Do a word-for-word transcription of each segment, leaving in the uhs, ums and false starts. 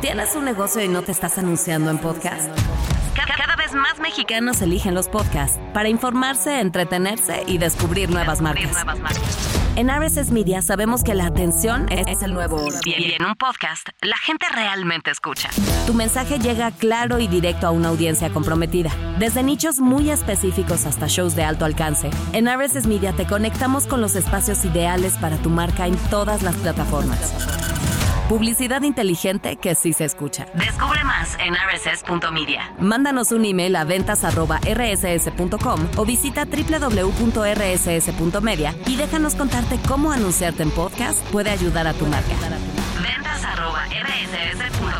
¿Tienes un negocio y no te estás anunciando en podcast? Cada vez más mexicanos eligen los podcasts para informarse, entretenerse y descubrir nuevas marcas. En R S S Media sabemos que la atención es el nuevo oro. Y en un podcast, la gente realmente escucha. Tu mensaje llega claro y directo a una audiencia comprometida. Desde nichos muy específicos hasta shows de alto alcance, en R S S Media te conectamos con los espacios ideales para tu marca en todas las plataformas. Publicidad inteligente que sí se escucha. Descubre más en r s s punto media. Mándanos un email a ventas arroba r s s punto com o visita doble u doble u doble u punto r s s punto media y déjanos contarte cómo anunciarte en podcast puede ayudar a tu marca. ventas arroba r s s punto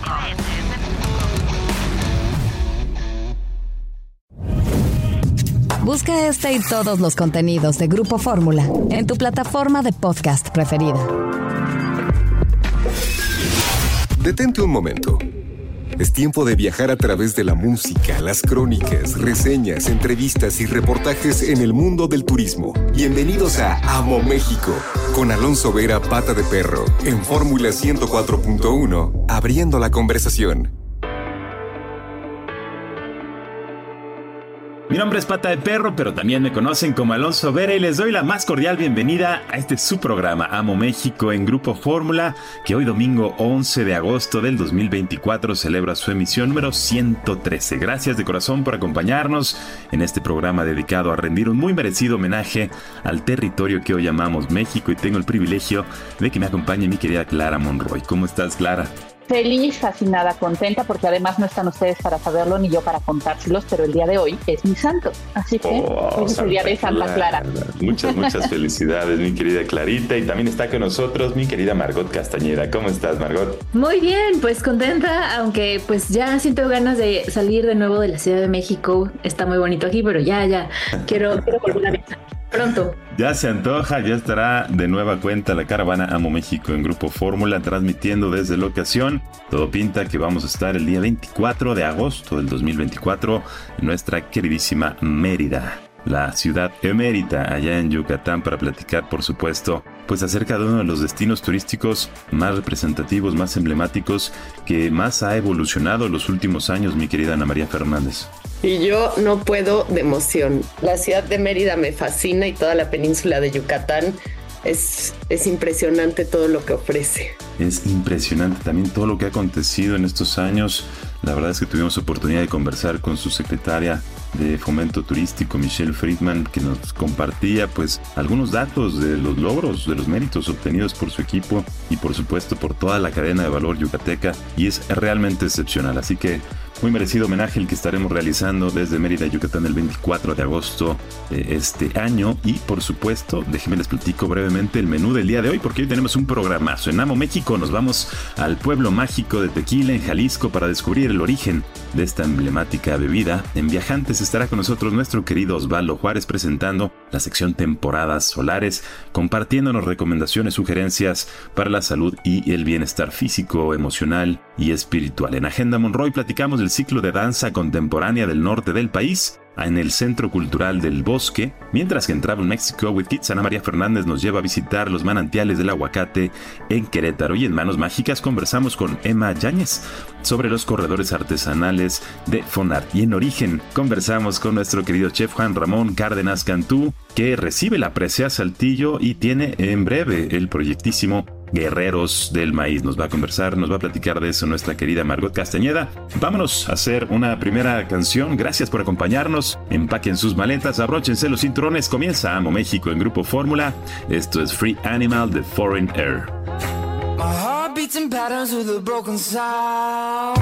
com. Busca este y todos los contenidos de Grupo Fórmula en tu plataforma de podcast preferida. Detente un momento. Es tiempo de viajar a través de la música, las crónicas, reseñas, entrevistas y reportajes en el mundo del turismo. Bienvenidos a Amo México, con Alonso Vera Pata de Perro, en Fórmula ciento cuatro punto uno, abriendo la conversación. Mi nombre es Pata de Perro, pero también me conocen como Alonso Vera y les doy la más cordial bienvenida a este su programa Amo México en Grupo Fórmula, que hoy domingo once de agosto del dos mil veinticuatro celebra su emisión número ciento trece. Gracias de corazón por acompañarnos en este programa dedicado a rendir un muy merecido homenaje al territorio que hoy llamamos México, y tengo el privilegio de que me acompañe mi querida Clara Monroy. ¿Cómo estás, Clara? Feliz, fascinada, contenta, porque además no están ustedes para saberlo ni yo para contárselos, pero el día de hoy es mi santo, así que oh, hoy es el día de Santa Clara. Muchas, muchas felicidades, mi querida Clarita, y también está con nosotros mi querida Margot Castañeda. ¿Cómo estás, Margot? Muy bien, pues contenta, aunque pues ya siento ganas de salir de nuevo de la Ciudad de México. Está muy bonito aquí, pero ya, ya, quiero, quiero volver a ver. Pronto. Ya se antoja, ya estará de nueva cuenta la caravana Amo México en Grupo Fórmula, transmitiendo desde la ocasión. Todo pinta que vamos a estar el día veinticuatro de agosto del dos mil veinticuatro en nuestra queridísima Mérida, la ciudad emérita allá en Yucatán, para platicar, por supuesto, pues acerca de uno de los destinos turísticos más representativos, más emblemáticos, que más ha evolucionado en los últimos años, mi querida Ana María Fernández. Y yo no puedo de emoción. La ciudad de Mérida me fascina y toda la península de Yucatán. Es, es impresionante todo lo que ofrece. Es impresionante también todo lo que ha acontecido en estos años. La verdad es que tuvimos oportunidad de conversar con su secretaria de Fomento Turístico, Michelle Friedman, que nos compartía pues algunos datos de los logros, de los méritos obtenidos por su equipo y por supuesto por toda la cadena de valor yucateca, y es realmente excepcional. Así que muy merecido homenaje el que estaremos realizando desde Mérida, Yucatán, el veinticuatro de agosto de este año. Y por supuesto, déjenme les platico brevemente el menú del día de hoy, porque hoy tenemos un programazo. En Amo México nos vamos al pueblo mágico de Tequila, en Jalisco, para descubrir el origen de esta emblemática bebida. En Viajantes estará con nosotros nuestro querido Osvaldo Juárez, presentando la sección Temporadas Solares, compartiéndonos recomendaciones, sugerencias para la salud y el bienestar físico, emocional y espiritual. En Agenda Monroy platicamos del ciclo de danza contemporánea del norte del país en el Centro Cultural del Bosque, mientras que en Travel Mexico with Kids, Ana María Fernández nos lleva a visitar los manantiales del aguacate en Querétaro. Y en Manos Mágicas conversamos con Emma Yáñez sobre los corredores artesanales de Fonart. Y en Origen conversamos con nuestro querido chef Juan Ramón Cárdenas Cantú, que recibe la presea Saltillo y tiene en breve el proyectísimo Guerreros del Maíz. Nos va a conversar, nos va a platicar de eso nuestra querida Margot Castañeda. Vámonos a hacer una primera canción. Gracias por acompañarnos. Empaquen sus maletas, abróchense los cinturones. Comienza Amo México en Grupo Fórmula. Esto es Free Animal de Foreign Air. My heart beats in patterns with a broken sound.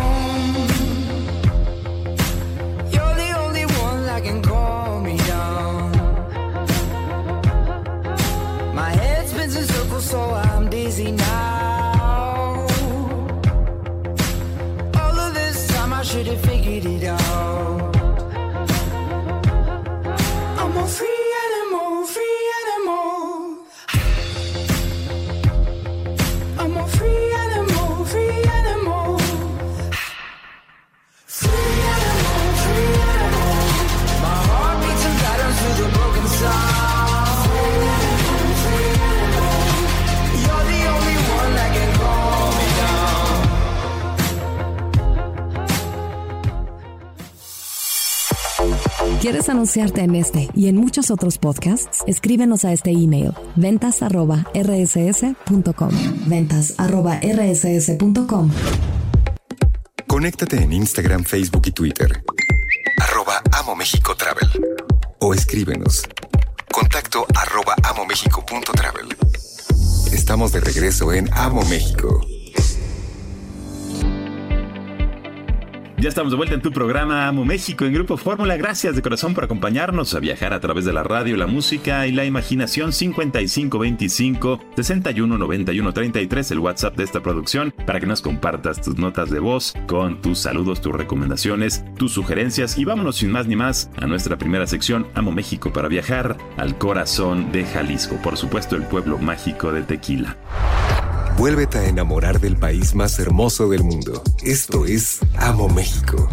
You're the only one that can calm me down. My head spins in circles, so I'm dizzy now. All of this time I should have figured it out. I'm a free animal, free animal. I'm a free animal, free animal. Free animal, free animal. My heart beats in patterns with a broken sound. Free animal, free animal. You're the only one that ¿Quieres anunciarte en este y en muchos otros podcasts? Escríbenos a este email, ventas arroba r s s punto com. ventas arroba r s s punto com. Conéctate en Instagram, Facebook y Twitter. Arroba Amo México Travel. O escríbenos. Contacto arroba amomexico punto travel. Estamos de regreso en Amo México. Ya estamos de vuelta en tu programa Amo México en Grupo Fórmula. Gracias de corazón por acompañarnos a viajar a través de la radio, la música y la imaginación. Cincuenta y cinco veinticinco sesenta y uno noventa y uno treinta y tres, el WhatsApp de esta producción, para que nos compartas tus notas de voz con tus saludos, tus recomendaciones, tus sugerencias. Y vámonos sin más ni más a nuestra primera sección, Amo México, para viajar al corazón de Jalisco. Por supuesto, el pueblo mágico de Tequila. Vuélvete a enamorar del país más hermoso del mundo. Esto es Amo México.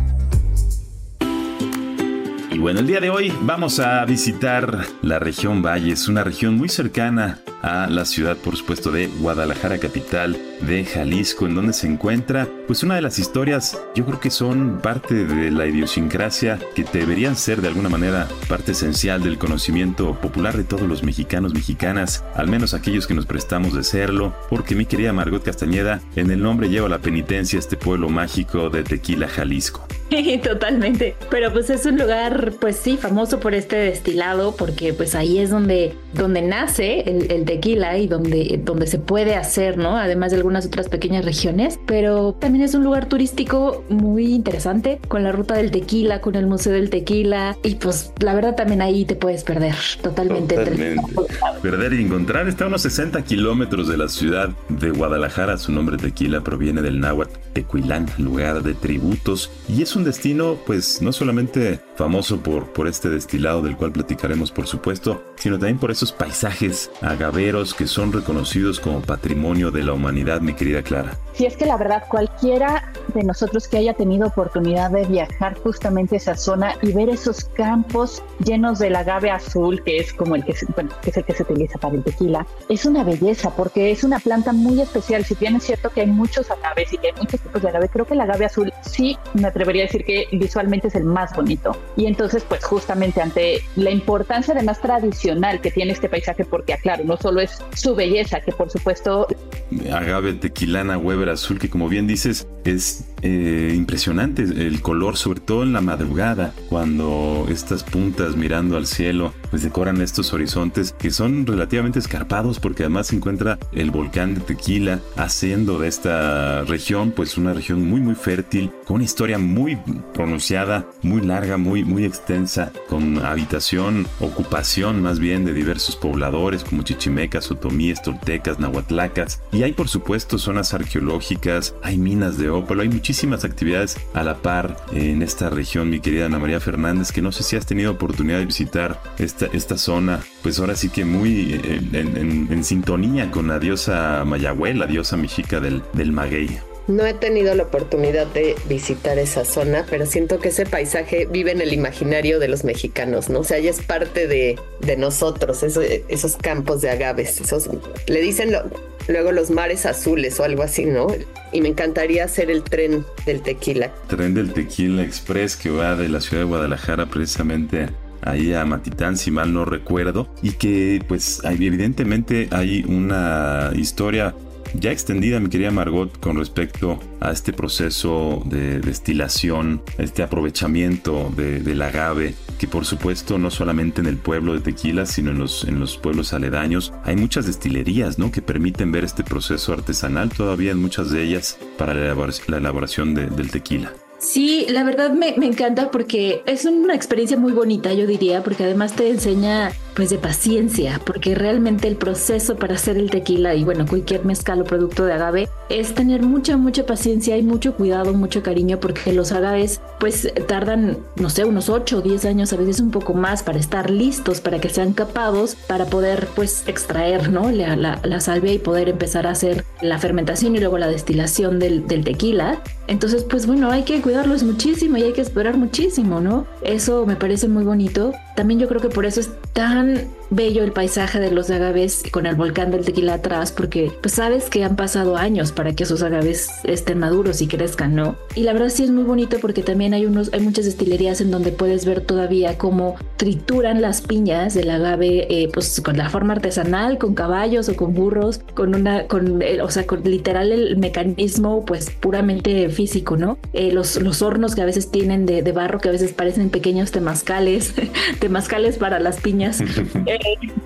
Y bueno, el día de hoy vamos a visitar la región Valles, una región muy cercana a la ciudad, por supuesto, de Guadalajara, capital de Jalisco, en donde se encuentra pues una de las historias, yo creo que son parte de la idiosincrasia, que deberían ser de alguna manera parte esencial del conocimiento popular de todos los mexicanos, mexicanas, al menos aquellos que nos prestamos de serlo, porque mi querida Margot Castañeda, en el nombre lleva la penitencia este pueblo mágico de Tequila, Jalisco. Totalmente, pero pues es un lugar pues sí famoso por este destilado, porque pues ahí es donde, donde nace el, el tequila y donde, donde se puede hacer, ¿no? Además de algunas otras pequeñas regiones, pero también es un lugar turístico muy interesante, con la ruta del tequila, con el museo del tequila, y pues la verdad también ahí te puedes perder totalmente. Totalmente. Perder y encontrar. Está a unos sesenta kilómetros de la ciudad de Guadalajara. Su nombre Tequila proviene del náhuatl Tecuilán, lugar de tributos, y es un destino pues no solamente famoso por, por este destilado del cual platicaremos, por supuesto, sino también por esos paisajes agaveros que son reconocidos como patrimonio de la humanidad, mi querida Clara. Sí, es que la verdad, cualquiera de nosotros que haya tenido oportunidad de viajar justamente a esa zona y ver esos campos llenos del agave azul, que es como el que, se, bueno, que es el que se utiliza para el tequila, es una belleza porque es una planta muy especial. Si bien es cierto que hay muchos agaves y que hay muchos tipos de agave, creo que el agave azul sí me atrevería a decir que visualmente es el más bonito. Y entonces, pues justamente ante la importancia además tradicional que tiene este paisaje, porque aclaro, no solo es su belleza, que por supuesto... Agave tequilana Weber azul, que como bien dices, es eh, impresionante el color, sobre todo en la madrugada, cuando estas puntas mirando al cielo pues decoran estos horizontes que son relativamente escarpados, porque además se encuentra el volcán de Tequila, haciendo de esta región pues una región muy muy fértil, con una historia muy pronunciada, muy larga, muy muy extensa, con habitación, ocupación más bien de diversos pobladores como chichimecas, otomíes, toltecas, nahuatlacas, y hay por supuesto zonas arqueológicas, hay minas de ópalo, hay muchísimas actividades a la par en esta región, mi querida Ana María Fernández, que no sé si has tenido oportunidad de visitar esta, esta zona, pues ahora sí que muy en, en, en sintonía con la diosa Mayagüe, la diosa mexica del, del maguey. No he tenido la oportunidad de visitar esa zona, pero siento que ese paisaje vive en el imaginario de los mexicanos, ¿no? O sea, ya es parte de, de nosotros, eso, esos campos de agaves, esos, le dicen lo, luego los mares azules o algo así, ¿no? Y me encantaría hacer el tren del tequila. Tren del Tequila Express que va de la ciudad de Guadalajara precisamente ahí a Matitán, si mal no recuerdo, y que pues hay, evidentemente hay una historia ya extendida, mi querida Margot, con respecto a este proceso de destilación, este aprovechamiento de, del agave, que por supuesto no solamente en el pueblo de Tequila, sino en los, en los pueblos aledaños hay muchas destilerías, ¿no?, que permiten ver este proceso artesanal todavía en muchas de ellas para la elaboración, la elaboración de, del tequila. Sí, la verdad me, me encanta porque es una experiencia muy bonita, yo diría, porque además te enseña pues de paciencia, porque realmente el proceso para hacer el tequila y bueno, cualquier mezcal o producto de agave es tener mucha, mucha paciencia y mucho cuidado, mucho cariño, porque los agaves pues tardan, no sé, unos ocho o diez años, a veces un poco más, para estar listos, para que sean capados, para poder pues extraer, ¿no?, la, la, la salvia y poder empezar a hacer la fermentación y luego la destilación del, del tequila. Entonces pues bueno, hay que cuidarlos muchísimo y hay que esperar muchísimo, ¿no? Eso me parece muy bonito. También yo creo que por eso es tan bello el paisaje de los agaves con el volcán del Tequila atrás, porque pues sabes que han pasado años para que esos agaves estén maduros y crezcan, ¿no? Y la verdad sí es muy bonito porque también hay unos, hay muchas destilerías en donde puedes ver todavía cómo trituran las piñas del agave, eh, pues con la forma artesanal, con caballos o con burros, con una, con, eh, o sea, con literal el mecanismo pues puramente físico, ¿no? Eh, los, los hornos que a veces tienen de, de barro, que a veces parecen pequeños temazcales, temazcales para las piñas, eh,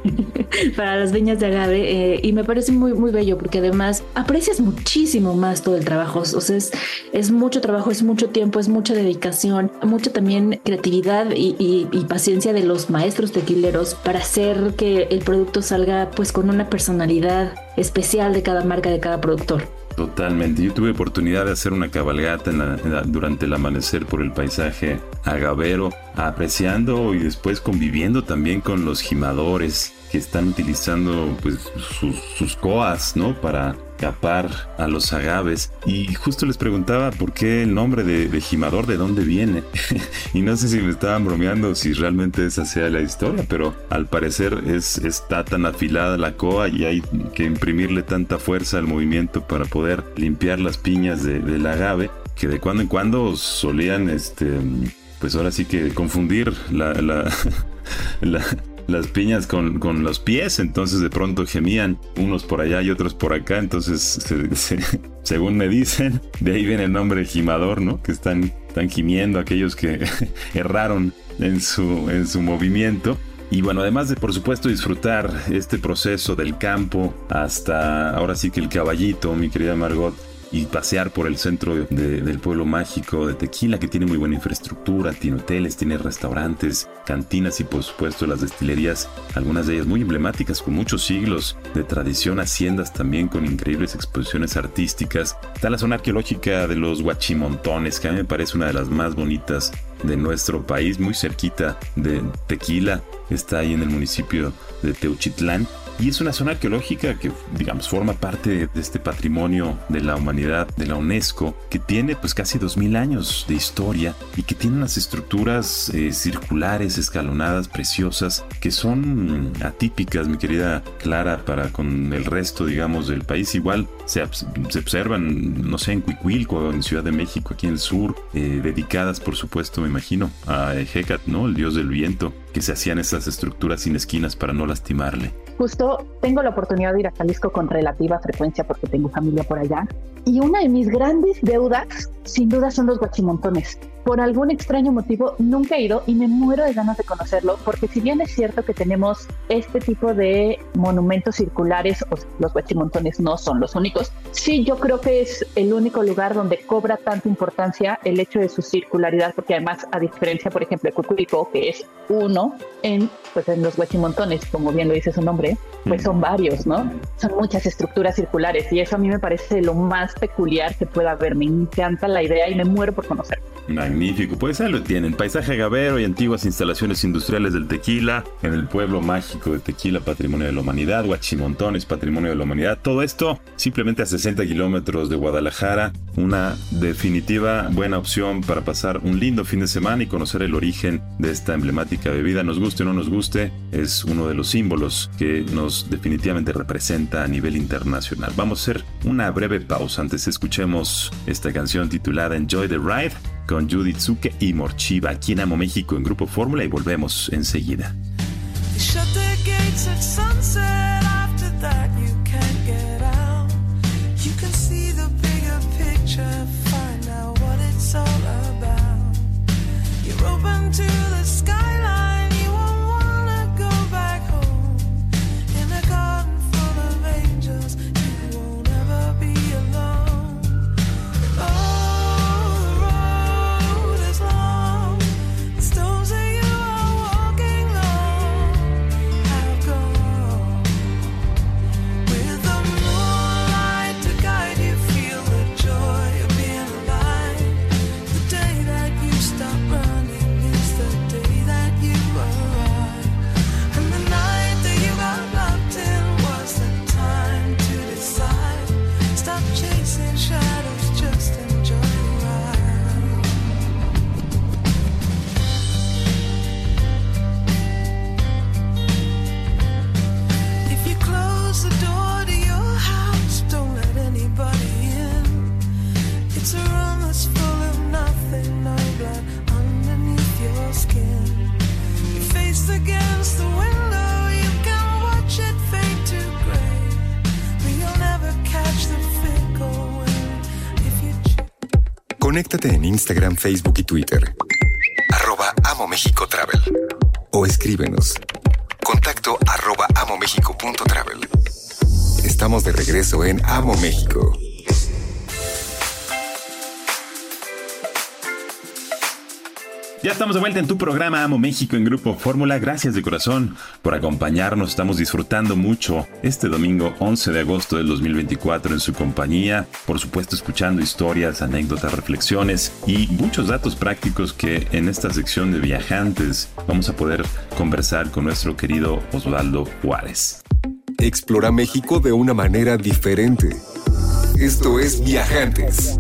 para las viñas de agave, eh, y me parece muy, muy bello porque además aprecias muchísimo más todo el trabajo, o sea, es, es mucho trabajo, es mucho tiempo, es mucha dedicación, mucha también creatividad y, y, y paciencia de los maestros tequileros para hacer que el producto salga pues con una personalidad especial de cada marca, de cada productor. Totalmente. Yo tuve oportunidad de hacer una cabalgata en la, en la, durante el amanecer por el paisaje agavero, apreciando y después conviviendo también con los gimadores que están utilizando pues sus, sus coas, ¿no? Para capar a los agaves. Y justo les preguntaba por qué el nombre de, de gimador, de dónde viene. Y no sé si me estaban bromeando o si realmente esa sea la historia, pero al parecer es, está tan afilada la coa y hay que imprimirle tanta fuerza al movimiento para poder limpiar las piñas de, del agave, que de cuando en cuando solían, este, pues ahora sí que confundir la... la, la las piñas con, con los pies, entonces de pronto gemían unos por allá y otros por acá, entonces se, se, según me dicen, de ahí viene el nombre gimador, ¿no? Que están, están gimiendo aquellos que erraron en su, en su movimiento. Y bueno, además de por supuesto disfrutar este proceso del campo hasta ahora sí que el caballito, mi querida Margot, y pasear por el centro de, del pueblo mágico de Tequila, que tiene muy buena infraestructura, tiene hoteles, tiene restaurantes, cantinas y por supuesto las destilerías, algunas de ellas muy emblemáticas con muchos siglos de tradición, haciendas también con increíbles exposiciones artísticas. Está la zona arqueológica de los Huachimontones, que a mí me parece una de las más bonitas de nuestro país, muy cerquita de Tequila, está ahí en el municipio de Teuchitlán. Y es una zona arqueológica que, digamos, forma parte de este patrimonio de la humanidad de la UNESCO, que tiene pues casi dos mil años de historia y que tiene unas estructuras eh, circulares, escalonadas, preciosas, que son atípicas, mi querida Clara, para con el resto, digamos, del país. Igual se, se observan, no sé, en Cuicuilco, en Ciudad de México, aquí en el sur, eh, dedicadas, por supuesto, me imagino, a Hécat, ¿no? El dios del viento, que se hacían esas estructuras sin esquinas para no lastimarle. Justo tengo la oportunidad de ir a Jalisco con relativa frecuencia porque tengo familia por allá. Y una de mis grandes deudas, sin duda, son los Huachimontones. Por algún extraño motivo nunca he ido y me muero de ganas de conocerlo, porque si bien es cierto que tenemos este tipo de monumentos circulares, o los Huachimontones no son los únicos, sí yo creo que es el único lugar donde cobra tanta importancia el hecho de su circularidad, porque además, a diferencia, por ejemplo, de Cuicuilco, que es uno, en, pues en los Huachimontones, como bien lo dice su nombre, pues son varios, ¿no? Son muchas estructuras circulares y eso a mí me parece lo más peculiar que pueda haber. Me encanta la idea y me muero por conocerlo. Magnífico, pues ahí lo tienen, paisaje agavero y antiguas instalaciones industriales del tequila en el pueblo mágico de Tequila, patrimonio de la humanidad, Huachimontones, patrimonio de la humanidad, todo esto simplemente a sesenta kilómetros de Guadalajara, una definitiva buena opción para pasar un lindo fin de semana y conocer el origen de esta emblemática bebida, nos guste o no nos guste, es uno de los símbolos que nos definitivamente representa a nivel internacional. Vamos a hacer una breve pausa antes escuchemos esta canción titulada Enjoy the Ride con Judith Tsuke y Morchiva aquí en Amo México en Grupo Fórmula y volvemos enseguida. We're is full of nothing, I'm glad underneath your skin. Your face against the window, you can watch it fade to gray, but you'll never catch the fickle wind if you choose. Conéctate en Instagram, Facebook y Twitter. Arroba Amo México Travel. O escríbenos. Contacto arroba amomexico.travel. Estamos de regreso en Amo México. Ya estamos de vuelta en tu programa Amo México en Grupo Fórmula. Gracias de corazón por acompañarnos. Estamos disfrutando mucho este domingo once de agosto del dos mil veinticuatro en su compañía. Por supuesto, escuchando historias, anécdotas, reflexiones y muchos datos prácticos que en esta sección de viajantes vamos a poder conversar con nuestro querido Osvaldo Juárez. Explora México de una manera diferente. Esto es Viajantes.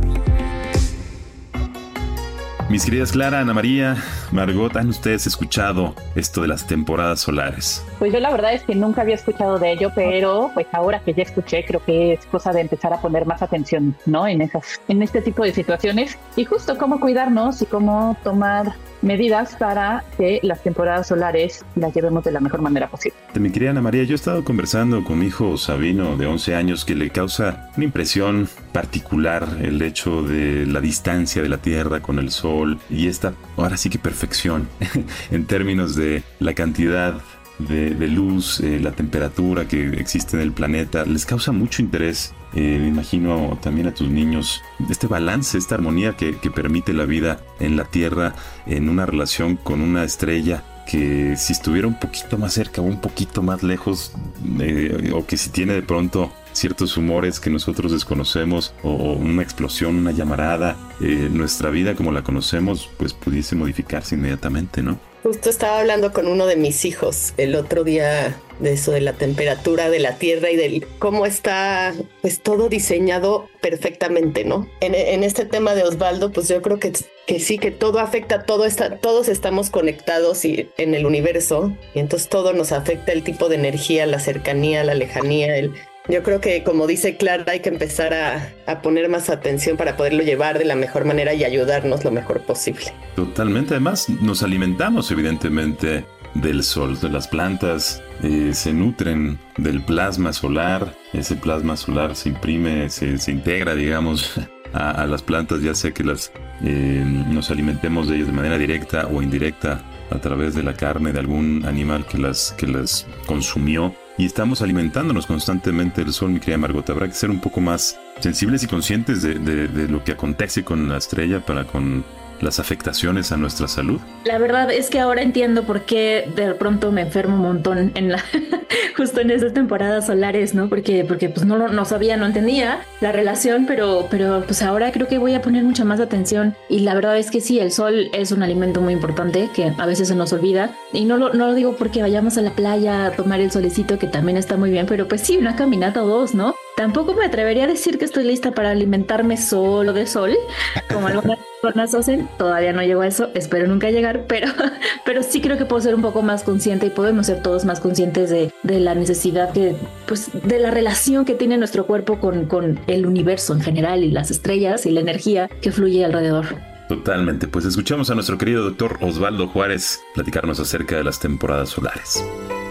Mis queridas Clara, Ana María, Margot, ¿han ustedes escuchado esto de las temporadas solares? Pues yo la verdad es que nunca había escuchado de ello, pero pues ahora que ya escuché, creo que es cosa de empezar a poner más atención, ¿no? En esas, en este tipo de situaciones y justo cómo cuidarnos y cómo tomar medidas para que las temporadas solares las llevemos de la mejor manera posible. Mi querida Ana María, yo he estado conversando con mi hijo Sabino de once años que le causa una impresión particular el hecho de la distancia de la Tierra con el Sol y esta, ahora sí que perfección en términos de la cantidad de, de luz, eh, la temperatura que existe en el planeta. Les causa mucho interés. Eh, me imagino también a tus niños este balance, esta armonía que, que permite la vida en la Tierra en una relación con una estrella que si estuviera un poquito más cerca o un poquito más lejos eh, o que si tiene de pronto ciertos humores que nosotros desconocemos o, o una explosión, una llamarada, eh, nuestra vida como la conocemos pues pudiese modificarse inmediatamente, ¿no? Justo estaba hablando con uno de mis hijos el otro día de eso de la temperatura de la Tierra y de cómo está pues todo diseñado perfectamente, ¿no? En, en este tema de Osvaldo, pues yo creo que, que sí, que todo afecta, todo está, todos estamos conectados y, en el universo y entonces todo nos afecta, el tipo de energía, la cercanía, la lejanía, el... Yo creo que, como dice Clara, hay que empezar a, a poner más atención para poderlo llevar de la mejor manera y ayudarnos lo mejor posible. Totalmente. Además, nos alimentamos evidentemente del sol. De las plantas eh, se nutren del plasma solar. Ese plasma solar se imprime, se, se integra, digamos, a, a las plantas, ya sea que las eh, nos alimentemos de ellas de manera directa o indirecta a través de la carne de algún animal que las, que las consumió. Y estamos alimentándonos constantemente del sol, mi querida Margot. Habrá que ser un poco más sensibles y conscientes de, de, de lo que acontece con la estrella para con las afectaciones a nuestra salud. La verdad es que ahora entiendo por qué de pronto me enfermo un montón en la justo en esas temporadas solares, ¿no? Porque, porque pues no, no sabía, no entendía la relación, pero, pero pues ahora creo que voy a poner mucha más atención. Y la verdad es que sí, el sol es un alimento muy importante que a veces se nos olvida. Y no lo, no lo digo porque vayamos a la playa a tomar el solecito, que también está muy bien, pero pues sí, una caminata o dos, ¿no? Tampoco me atrevería a decir que estoy lista para alimentarme solo de sol, como algunas personas hacen. Todavía no llego a eso, espero nunca llegar, pero, pero sí creo que puedo ser un poco más consciente y podemos ser todos más conscientes de, de la necesidad, que, pues, de la relación que tiene nuestro cuerpo con, con el universo en general y las estrellas y la energía que fluye alrededor. Totalmente, pues escuchamos a nuestro querido doctor Osvaldo Juárez platicarnos acerca de las temporadas solares.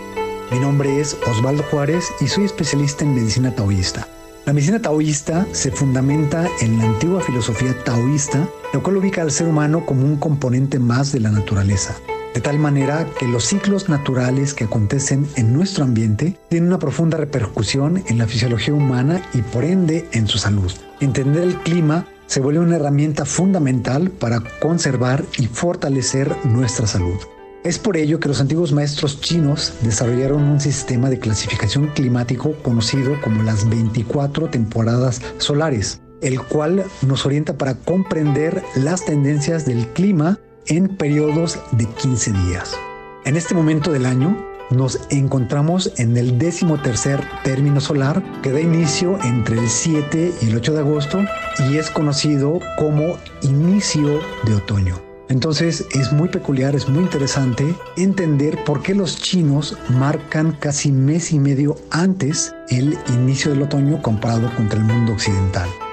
Mi nombre es Osvaldo Juárez y soy especialista en medicina taoísta. La medicina taoísta se fundamenta en la antigua filosofía taoísta, lo cual ubica al ser humano como un componente más de la naturaleza. De tal manera que los ciclos naturales que acontecen en nuestro ambiente tienen una profunda repercusión en la fisiología humana y por ende en su salud. Entender el clima se vuelve una herramienta fundamental para conservar y fortalecer nuestra salud. Es por ello que los antiguos maestros chinos desarrollaron un sistema de clasificación climático conocido como las veinticuatro temporadas solares, el cual nos orienta para comprender las tendencias del clima en periodos de quince días. En este momento del año nos encontramos en el décimo tercer término solar que da inicio entre el siete y el ocho de agosto y es conocido como inicio de otoño. Entonces es muy peculiar, es muy interesante entender por qué los chinos marcan casi mes y medio antes el inicio del otoño comparado contra el mundo occidental.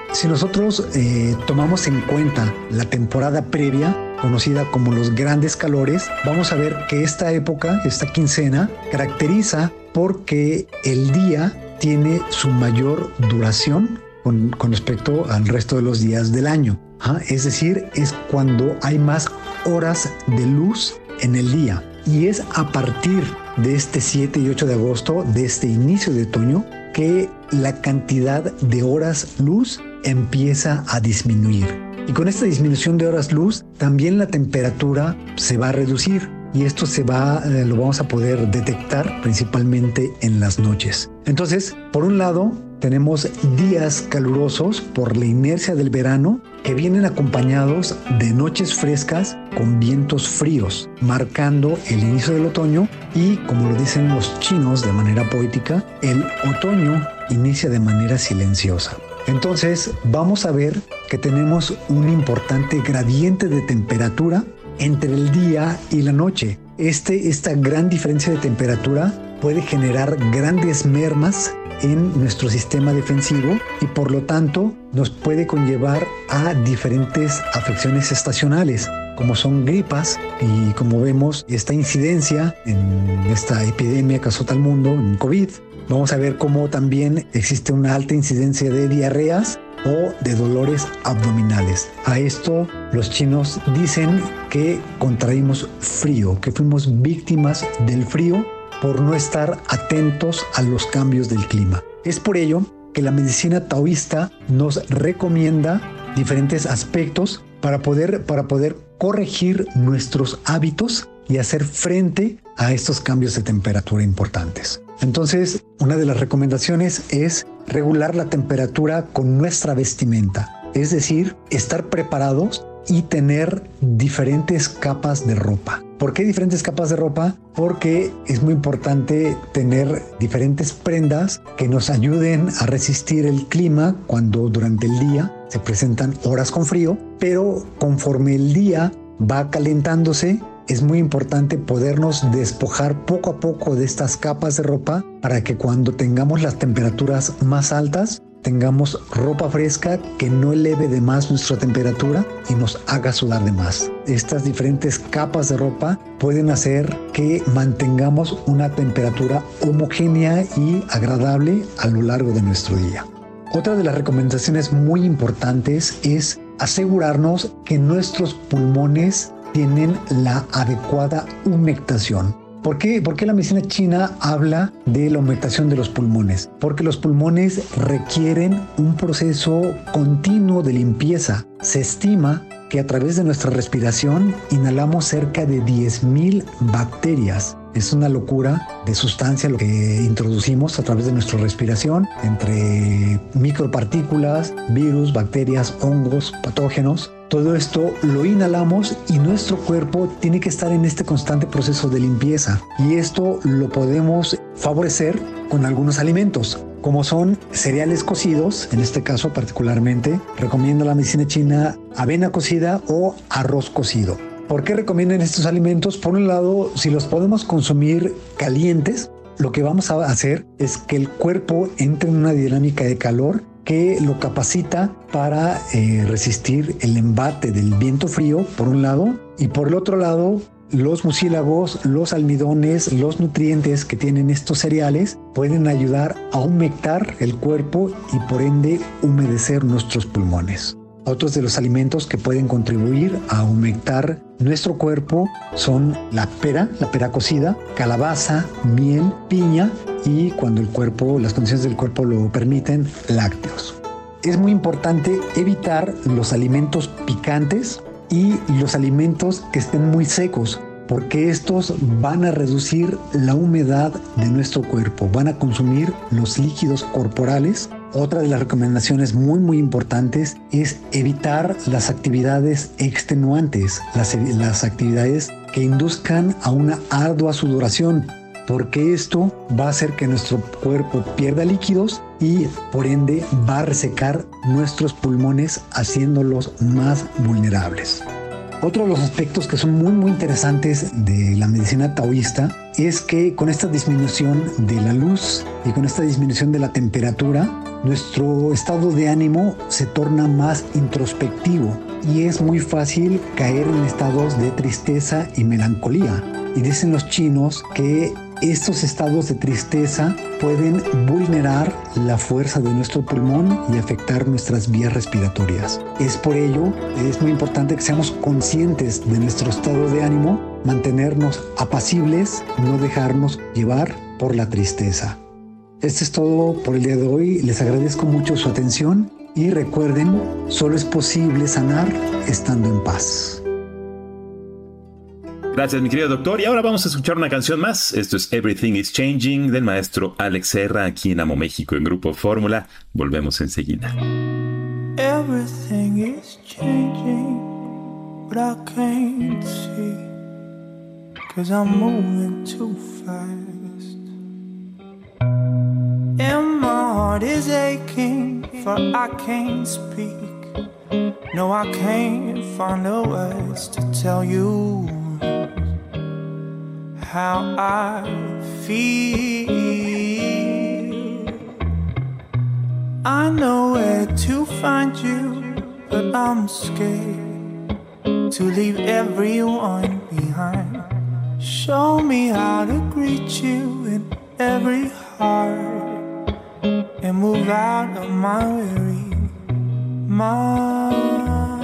Si nosotros eh, tomamos en cuenta la temporada previa, conocida como los grandes calores, vamos a ver que esta época, esta quincena, caracteriza porque el día tiene su mayor duración con, con respecto al resto de los días del año. ¿Ah? Es decir, es cuando hay más horas de luz en el día. Y es a partir de este siete y ocho de agosto, de este inicio de otoño, que la cantidad de horas luz empieza a disminuir. Y con esta disminución de horas luz, también la temperatura se va a reducir. Y esto se va, eh, lo vamos a poder detectar principalmente en las noches. Entonces, por un lado, tenemos días calurosos por la inercia del verano que vienen acompañados de noches frescas con vientos fríos, marcando el inicio del otoño y, como lo dicen los chinos de manera poética, el otoño inicia de manera silenciosa. Entonces, vamos a ver que tenemos un importante gradiente de temperatura entre el día y la noche. Este, esta gran diferencia de temperatura puede generar grandes mermas en nuestro sistema defensivo y por lo tanto nos puede conllevar a diferentes afecciones estacionales, como son gripas y, como vemos, esta incidencia en esta epidemia que azota al mundo, en COVID. Vamos a ver cómo también existe una alta incidencia de diarreas o de dolores abdominales. A esto los chinos dicen que contraímos frío, que fuimos víctimas del frío por no estar atentos a los cambios del clima. Es por ello que la medicina taoísta nos recomienda diferentes aspectos para poder, para poder corregir nuestros hábitos y hacer frente a estos cambios de temperatura importantes. Entonces, una de las recomendaciones es regular la temperatura con nuestra vestimenta, es decir, estar preparados y tener diferentes capas de ropa. ¿Por qué diferentes capas de ropa? Porque es muy importante tener diferentes prendas que nos ayuden a resistir el clima cuando durante el día se presentan horas con frío, pero conforme el día va calentándose, es muy importante podernos despojar poco a poco de estas capas de ropa para que cuando tengamos las temperaturas más altas, tengamos ropa fresca que no eleve de más nuestra temperatura y nos haga sudar de más. Estas diferentes capas de ropa pueden hacer que mantengamos una temperatura homogénea y agradable a lo largo de nuestro día. Otra de las recomendaciones muy importantes es asegurarnos que nuestros pulmones tienen la adecuada humectación. ¿Por qué? ¿Por qué la medicina china habla de la humectación de los pulmones? Porque los pulmones requieren un proceso continuo de limpieza. Se estima que a través de nuestra respiración inhalamos cerca de diez mil bacterias. Es una locura de sustancia lo que introducimos a través de nuestra respiración, entre micropartículas, virus, bacterias, hongos, patógenos. Todo esto lo inhalamos y nuestro cuerpo tiene que estar en este constante proceso de limpieza. Y esto lo podemos favorecer con algunos alimentos, como son cereales cocidos, en este caso particularmente, recomienda la medicina china avena cocida o arroz cocido. ¿Por qué recomiendan estos alimentos? Por un lado, si los podemos consumir calientes, lo que vamos a hacer es que el cuerpo entre en una dinámica de calor que lo capacita para eh, resistir el embate del viento frío, por un lado, y por el otro lado, los mucílagos, los almidones, los nutrientes que tienen estos cereales pueden ayudar a humectar el cuerpo y por ende humedecer nuestros pulmones. Otros de los alimentos que pueden contribuir a humectar nuestro cuerpo son la pera, la pera cocida, calabaza, miel, piña y, cuando el cuerpo, las condiciones del cuerpo lo permiten, lácteos. Es muy importante evitar los alimentos picantes y los alimentos que estén muy secos, porque estos van a reducir la humedad de nuestro cuerpo, van a consumir los líquidos corporales. Otra de las recomendaciones muy muy importantes es evitar las actividades extenuantes, las, las actividades que induzcan a una ardua sudoración, porque esto va a hacer que nuestro cuerpo pierda líquidos y por ende va a resecar nuestros pulmones, haciéndolos más vulnerables. Otro de los aspectos que son muy muy interesantes de la medicina taoísta es que con esta disminución de la luz y con esta disminución de la temperatura nuestro estado de ánimo se torna más introspectivo y es muy fácil caer en estados de tristeza y melancolía. Y dicen los chinos que estos estados de tristeza pueden vulnerar la fuerza de nuestro pulmón y afectar nuestras vías respiratorias. Es por ello, es muy importante que seamos conscientes de nuestro estado de ánimo, mantenernos apacibles, no dejarnos llevar por la tristeza. Esto es todo por el día de hoy. Les agradezco mucho su atención y recuerden, solo es posible sanar estando en paz. Gracias, mi querido doctor. Y ahora vamos a escuchar una canción más. Esto es Everything is Changing del maestro Alex Serra aquí en Amo México en Grupo Fórmula. Volvemos enseguida. Everything is changing, but I can't see, 'cause I'm moving too fast. And my heart is aching, for I can't speak. No, I can't find the words to tell you how I feel. I know where to find you, but I'm scared to leave everyone behind. Show me how to greet you in every heart and move out of my weary mind.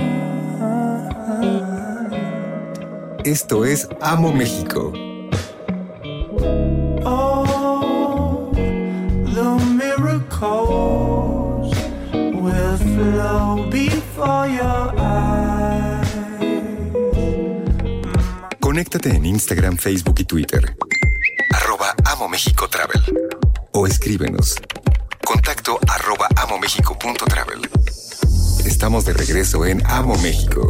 Esto es Amo México. Oh, the miracles will flow before your eyes. Conéctate en Instagram, Facebook y Twitter. Arroba Amo México Travel. O escríbenos. Contacto arroba amomexico.travel. Estamos de regreso en Amo México.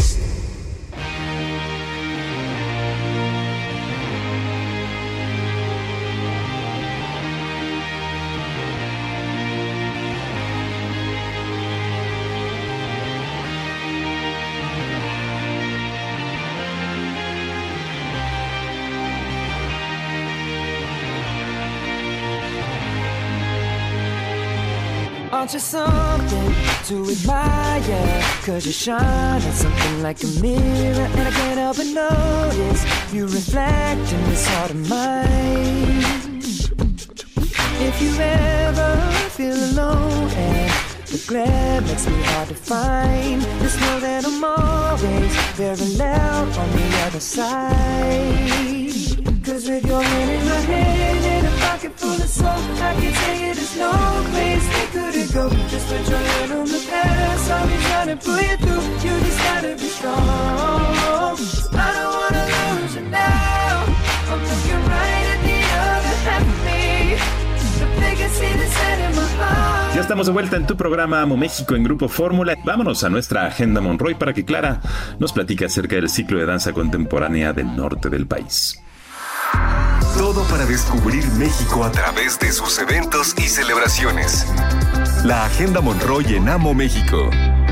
Aren't you something to admire? 'Cause you shine at something like a mirror, and I can't help but notice you reflect in this heart of mine. If you ever feel alone and the glare makes me hard to find, just know that I'm always very loud on the other side. 'Cause with your hand in my hand and a pocket full of soul, I can tell you there's no place we couldn't go. Just put your hand on the past, I'll be trying to pull you through. You just gotta be strong. I don't wanna lose you now. I'm looking right at the other half of me. The biggest see the set in my heart. Ya estamos de vuelta en tu programa Amo México en Grupo Fórmula. Vámonos a nuestra agenda Monroy para que Clara nos platique acerca del ciclo de danza contemporánea del norte del país. Todo para descubrir México a través de sus eventos y celebraciones. La Agenda Monroy en Amo México.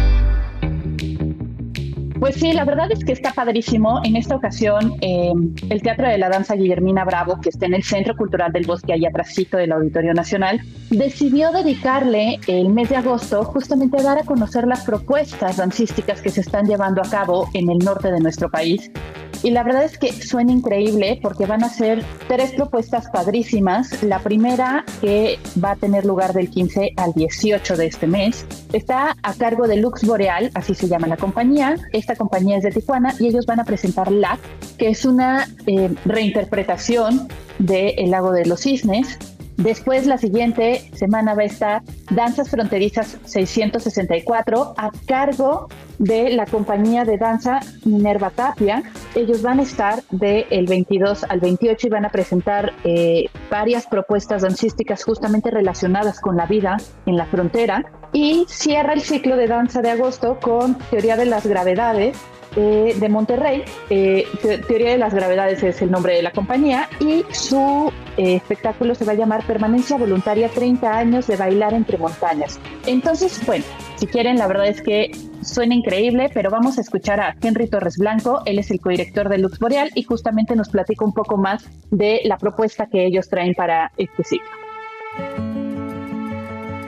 Pues sí, la verdad es que está padrísimo. En esta ocasión, eh, el Teatro de la Danza Guillermina Bravo, que está en el Centro Cultural del Bosque, allá atrásito del Auditorio Nacional, decidió dedicarle el mes de agosto justamente a dar a conocer las propuestas dancísticas que se están llevando a cabo en el norte de nuestro país. Y la verdad es que suena increíble porque van a ser tres propuestas padrísimas. La primera, que va a tener lugar del quince al dieciocho de este mes, está a cargo de Lux Boreal, así se llama la compañía. Esta compañía es de Tijuana y ellos van a presentar L A C, que es una eh, reinterpretación de El Lago de los Cisnes. Después, la siguiente semana va a estar Danzas Fronterizas seiscientos sesenta y cuatro a cargo de la compañía de danza Minerva Tapia. Ellos van a estar del veintidós al veintiocho y van a presentar eh, varias propuestas dancísticas justamente relacionadas con la vida en la frontera. Y cierra el ciclo de danza de agosto con Teoría de las Gravedades, Eh, de Monterrey. eh, te- Teoría de las Gravedades es el nombre de la compañía y su eh, espectáculo se va a llamar Permanencia Voluntaria, treinta años de bailar entre montañas. Entonces, bueno, si quieren, la verdad es que suena increíble, pero vamos a escuchar a Henry Torres Blanco. Él es el codirector de Lux Boreal y justamente nos platica un poco más de la propuesta que ellos traen para este ciclo.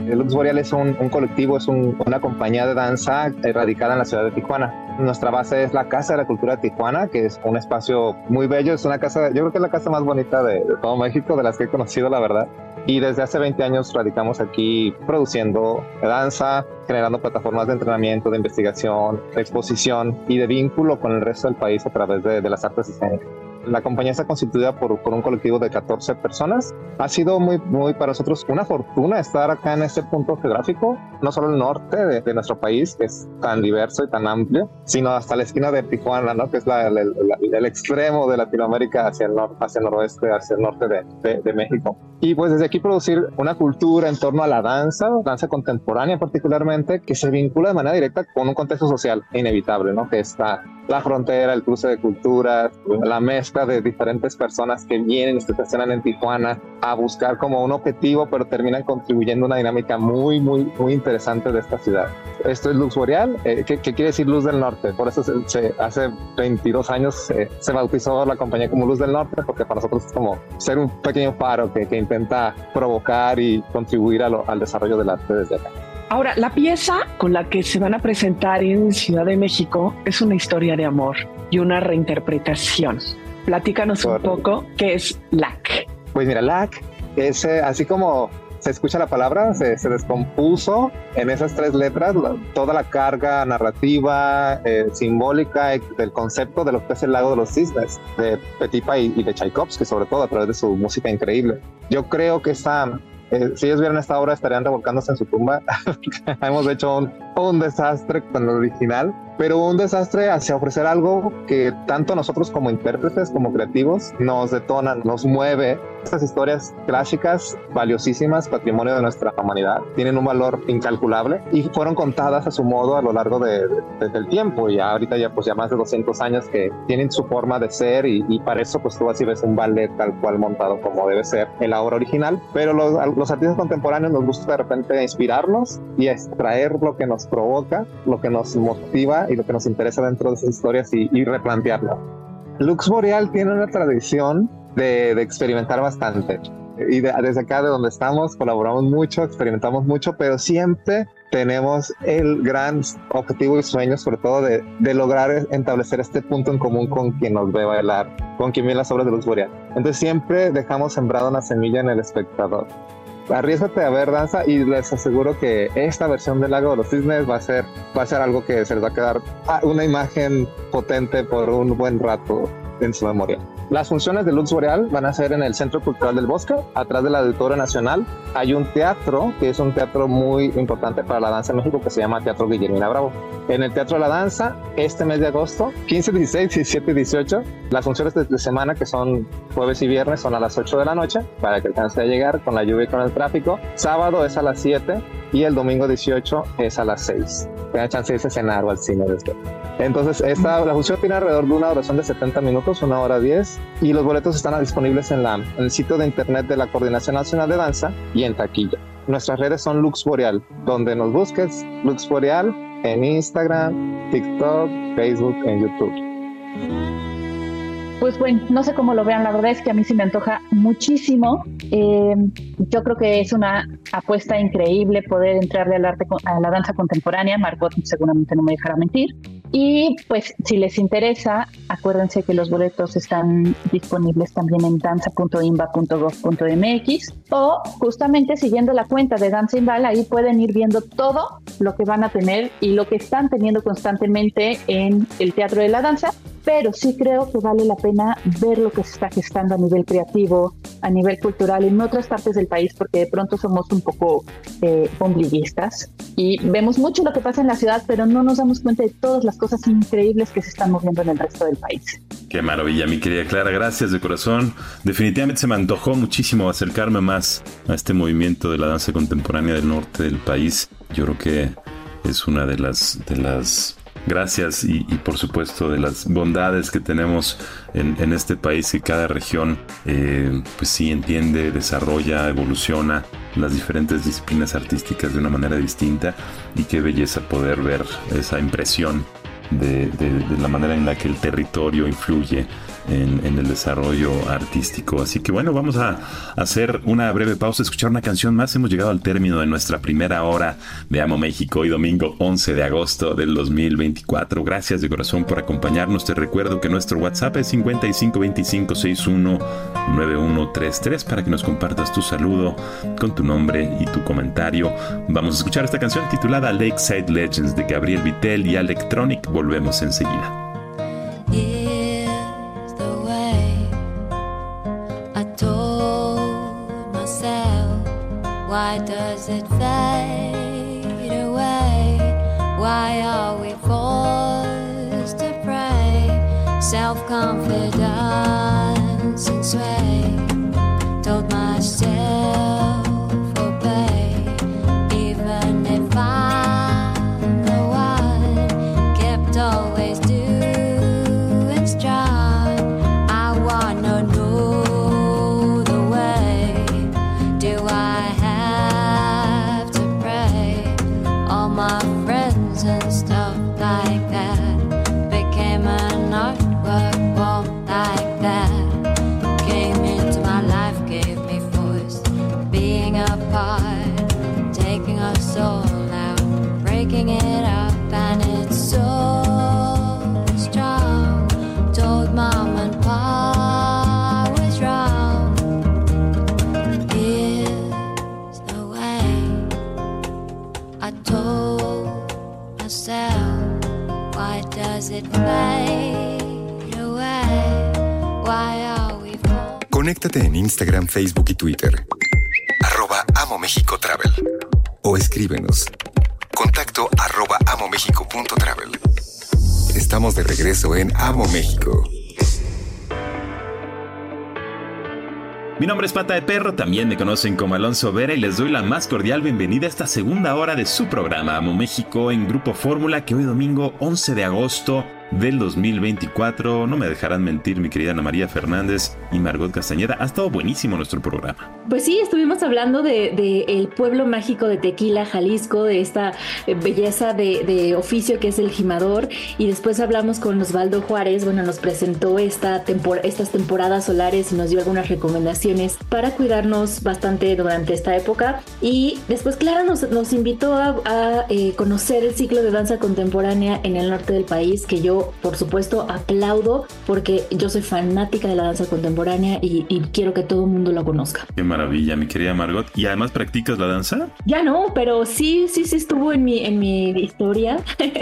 El Lux Boreal es un, un colectivo, es un, una compañía de danza radicada en la ciudad de Tijuana. Nuestra base es la Casa de la Cultura de Tijuana, que es un espacio muy bello. Es una casa, yo creo que es la casa más bonita de, de todo México, de las que he conocido, la verdad. Y desde hace veinte años radicamos aquí produciendo danza, generando plataformas de entrenamiento, de investigación, de exposición y de vínculo con el resto del país a través de, de las artes escénicas. La compañía está constituida por, por un colectivo de catorce personas. Ha sido muy, muy para nosotros una fortuna estar acá en este punto geográfico, no solo el norte de, de nuestro país, que es tan diverso y tan amplio, sino hasta la esquina de Tijuana, ¿no? Que es la, el, el, el extremo de Latinoamérica hacia el, nor, hacia el noroeste, hacia el norte de, de, de México. Y pues desde aquí producir una cultura en torno a la danza, danza contemporánea particularmente, que se vincula de manera directa con un contexto social inevitable, ¿no? Que está la frontera, el cruce de culturas, la mezcla de diferentes personas que vienen y se estacionan en Tijuana a buscar como un objetivo, pero terminan contribuyendo a una dinámica muy, muy, muy interesante de esta ciudad. Esto es Lux Boreal, eh, ¿qué, ¿qué quiere decir Luz del Norte? Por eso se, se, hace veintidós años eh, se bautizó la compañía como Luz del Norte, porque para nosotros es como ser un pequeño faro que, que intenta provocar y contribuir a lo, al desarrollo del arte desde acá. Ahora, la pieza con la que se van a presentar en Ciudad de México es una historia de amor y una reinterpretación. Platícanos un poco qué es L A C. Pues mira, L A C es eh, así como se escucha la palabra, se, se descompuso en esas tres letras la, toda la carga narrativa, eh, simbólica del concepto de lo que es el Lago de los Cisnes, de Petipa y, y de Tchaikovsky, sobre todo a través de su música increíble. Yo creo que esta... Eh, si ellos vieran esta obra estarían revolcándose en su tumba. Hemos hecho un, un desastre con el original, pero un desastre hacia ofrecer algo que tanto nosotros como intérpretes, como creativos, nos detonan, nos mueve. Estas historias clásicas, valiosísimas, patrimonio de nuestra humanidad, tienen un valor incalculable y fueron contadas a su modo a lo largo de, de, del tiempo. Y ahorita ya pues ya más de doscientos años que tienen su forma de ser y, y para eso pues tú así ves un ballet tal cual montado como debe ser en la obra original. Pero los, los artistas contemporáneos nos gusta de repente inspirarnos y extraer lo que nos provoca, lo que nos motiva y lo que nos interesa dentro de esas historias y, y replantearlo. Lux Boreal tiene una tradición de, de experimentar bastante y de, desde acá de donde estamos colaboramos mucho, experimentamos mucho, pero siempre tenemos el gran objetivo y sueño sobre todo de, de lograr establecer este punto en común con quien nos ve bailar, con quien ve las obras de Lux Boreal. Entonces siempre dejamos sembrada una semilla en el espectador. Arriésgate a ver danza y les aseguro que esta versión del Lago de los Cisnes va a ser, va a ser algo que se les va a quedar una imagen potente por un buen rato en su memoria. Las funciones de Lux Boreal van a ser en el Centro Cultural del Bosque, atrás del Auditorio Nacional. Hay un teatro, que es un teatro muy importante para la danza en México, que se llama Teatro Guillermina Bravo. En el Teatro de la Danza, este mes de agosto, quince, dieciséis, diecisiete y dieciocho, las funciones de, de semana, que son jueves y viernes, son a las ocho de la noche, para que alcance a llegar con la lluvia y con el tráfico. Sábado es a las siete y el domingo dieciocho es a las seis. Tengan chance de irse a cenar o al cine después. Entonces, esta, la función tiene alrededor de una duración de setenta minutos, una hora diez, y los boletos están disponibles en, la, en el sitio de internet de la Coordinación Nacional de Danza y en taquilla. Nuestras redes son Lux Boreal, donde nos busques, Lux Boreal, en Instagram, TikTok, Facebook, en YouTube. Pues bueno, no sé cómo lo vean, la verdad es que a mí sí me antoja muchísimo. Eh, yo creo que es una apuesta increíble poder entrarle al arte, a la danza contemporánea. Margot seguramente no me dejará mentir. Y pues si les interesa, acuérdense que los boletos están disponibles también en danza punto i n b a punto gov punto m x o justamente siguiendo la cuenta de Danza Imbal, ahí pueden ir viendo todo lo que van a tener y lo que están teniendo constantemente en el Teatro de la Danza. Pero sí creo que vale la pena ver lo que se está gestando a nivel creativo, a nivel cultural en otras partes del país, porque de pronto somos un poco eh, ombliguistas y vemos mucho lo que pasa en la ciudad, pero no nos damos cuenta de todas las cosas increíbles que se están moviendo en el resto del país. Qué maravilla, mi querida Clara, gracias de corazón. Definitivamente se me antojó muchísimo acercarme más a este movimiento de la danza contemporánea del norte del país. Yo creo que es una de las... de las gracias y, y por supuesto de las bondades que tenemos en, en este país, que cada región eh, pues sí entiende, desarrolla, evoluciona las diferentes disciplinas artísticas de una manera distinta, y qué belleza poder ver esa impresión de, de, de la manera en la que el territorio influye en, en el desarrollo artístico. Así que bueno, vamos a hacer una breve pausa, escuchar una canción más. Hemos llegado al término de nuestra primera hora de Amo México, hoy domingo once de agosto del dos mil veinticuatro. Gracias de corazón por acompañarnos. Te recuerdo que nuestro WhatsApp es cincuenta y cinco veinticinco sesenta y uno noventa y uno treinta y tres para que nos compartas tu saludo con tu nombre y tu comentario. Vamos a escuchar esta canción titulada Lakeside Legends de Gabriel Vittel y Electronic. Volvemos enseguida. Here's the way. I told myself, why does it fade away? Why are we forced to pray? Self-confidence and sway. Told myself, obey, even if I'm the one kept always doing strong. I wanna know the way. Do I have to pray? All my friends and stuff like that became an artwork form like that. Came into my life, gave me voice, being apart, taking our soul out, breaking it up, and it's so strong. Told mom and pa was wrong. Here's the way. I told myself, why does it fade away? Why are we falling? Conéctate en Instagram, Facebook y Twitter. Arroba Amo México Travel. O escríbenos. Contacto arroba amomexico.travel. Estamos de regreso en Amo México. Mi nombre es Pata de Perro, también me conocen como Alonso Vera y les doy la más cordial bienvenida a esta segunda hora de su programa Amo México en Grupo Fórmula, que hoy domingo once de agosto del dos mil veinticuatro, no me dejarán mentir mi querida Ana María Fernández y Margot Castañeda, ha estado buenísimo nuestro programa. Pues sí, estuvimos hablando de, de el pueblo mágico de Tequila, Jalisco, de esta belleza de, de oficio que es el gimador, y después hablamos con Osvaldo Juárez. Bueno, nos presentó esta tempor- estas temporadas solares y nos dio algunas recomendaciones para cuidarnos bastante durante esta época, y después Clara nos, nos invitó a, a eh, conocer el ciclo de danza contemporánea en el norte del país, que yo por supuesto aplaudo porque yo soy fanática de la danza contemporánea y, y quiero que todo el mundo lo conozca. Qué maravilla, mi querida Margot. ¿Y además practicas la danza? Ya no, pero sí, sí, sí estuvo en mi, en mi historia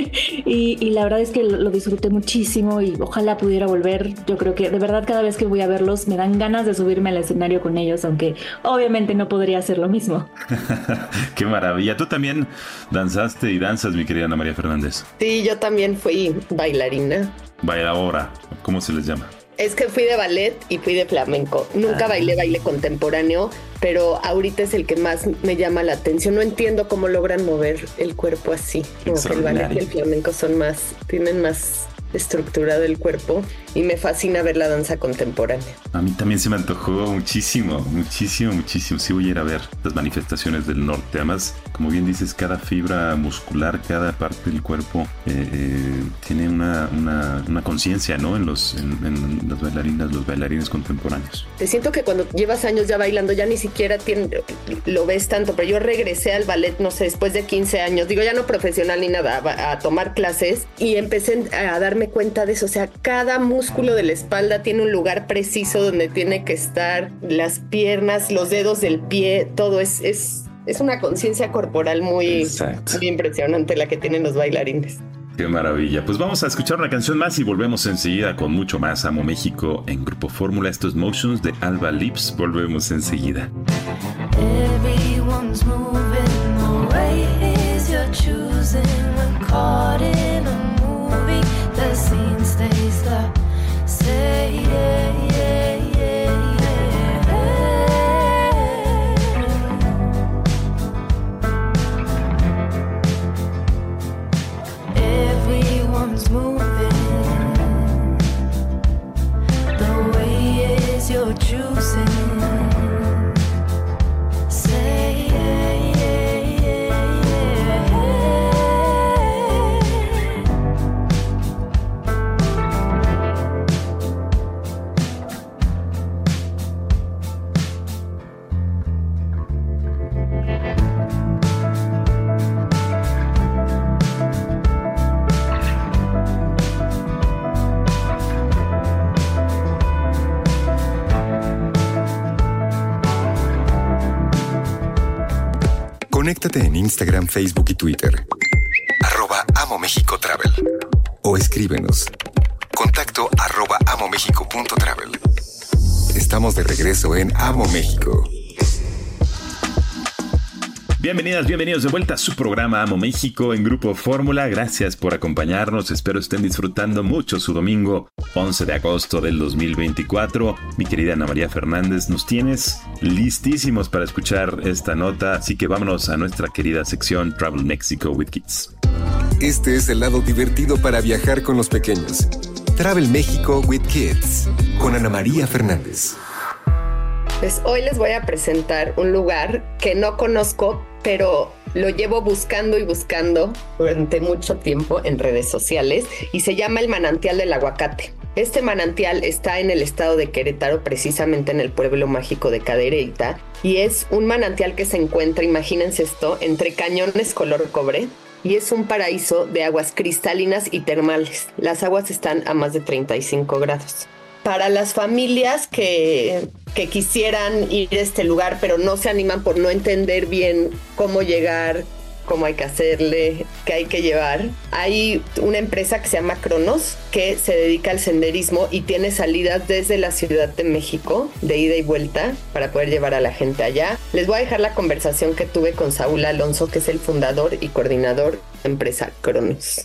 y, y la verdad es que lo, lo disfruté muchísimo y ojalá pudiera volver. Yo creo que de verdad cada vez que voy a verlos me dan ganas de subirme al escenario con ellos, aunque obviamente no podría hacer lo mismo. Qué maravilla. ¿Tú también danzaste y danzas, mi querida Ana María Fernández? Sí, yo también fui bailarina. Bailadora, ¿cómo se les llama? Es que fui de ballet y fui de flamenco. Nunca ah. bailé baile contemporáneo, pero ahorita es el que más me llama la atención. No entiendo cómo logran mover el cuerpo así. Como que el ballet y el flamenco son más, tienen más estructurado el cuerpo, y me fascina ver la danza contemporánea. A mí también se me antojó muchísimo, muchísimo, muchísimo. Sí voy a ir a ver las manifestaciones del norte. Además, como bien dices, cada fibra muscular, cada parte del cuerpo eh, eh, tiene una, una, una conciencia, ¿no? En los en, en las bailarinas, los bailarines contemporáneos. Te siento que cuando llevas años ya bailando, ya ni siquiera tiene, lo ves tanto, pero yo regresé al ballet, no sé, después de quince años, digo ya no profesional ni nada, a, a tomar clases, y empecé a darme cuenta de eso. O sea, cada músculo de la espalda tiene un lugar preciso donde tiene que estar, las piernas, los dedos del pie, todo es, es, es una conciencia corporal muy, muy impresionante la que tienen los bailarines. Qué maravilla. Pues vamos a escuchar una canción más y volvemos enseguida con mucho más. Amo México en Grupo Fórmula. Esto es Motions de Alba Lips. Volvemos enseguida. Everyone's moving the way is you're choosing. When caught in a movie, the scene stays the same. Yeah, yeah, yeah, yeah. Everyone's moving the way is you're choosing. Conéctate en Instagram, Facebook y Twitter. Arroba Amo México Travel. O escríbenos. Contacto arroba amomexico.travel. Estamos de regreso en Amo México. Bienvenidas, bienvenidos de vuelta a su programa Amo México en Grupo Fórmula. Gracias por acompañarnos. Espero estén disfrutando mucho su domingo once de agosto del dos mil veinticuatro. Mi querida Ana María Fernández, nos tienes listísimos para escuchar esta nota, así que vámonos a nuestra querida sección Travel Mexico with Kids. Este es el lado divertido para viajar con los pequeños. Travel México with Kids con Ana María Fernández. Pues hoy les voy a presentar un lugar que no conozco, pero lo llevo buscando y buscando durante mucho tiempo en redes sociales y se llama el Manantial del Aguacate. Este manantial está en el estado de Querétaro, precisamente en el pueblo mágico de Cadereyta, y es un manantial que se encuentra, imagínense esto, entre cañones color cobre, y es un paraíso de aguas cristalinas y termales. Las aguas están a más de treinta y cinco grados. Para las familias que, que quisieran ir a este lugar, pero no se animan por no entender bien cómo llegar, cómo hay que hacerle, qué hay que llevar, hay una empresa que se llama Cronos, que se dedica al senderismo y tiene salidas desde la Ciudad de México, de ida y vuelta, para poder llevar a la gente allá. Les voy a dejar la conversación que tuve con Saúl Alonso, que es el fundador y coordinador de la empresa Cronos.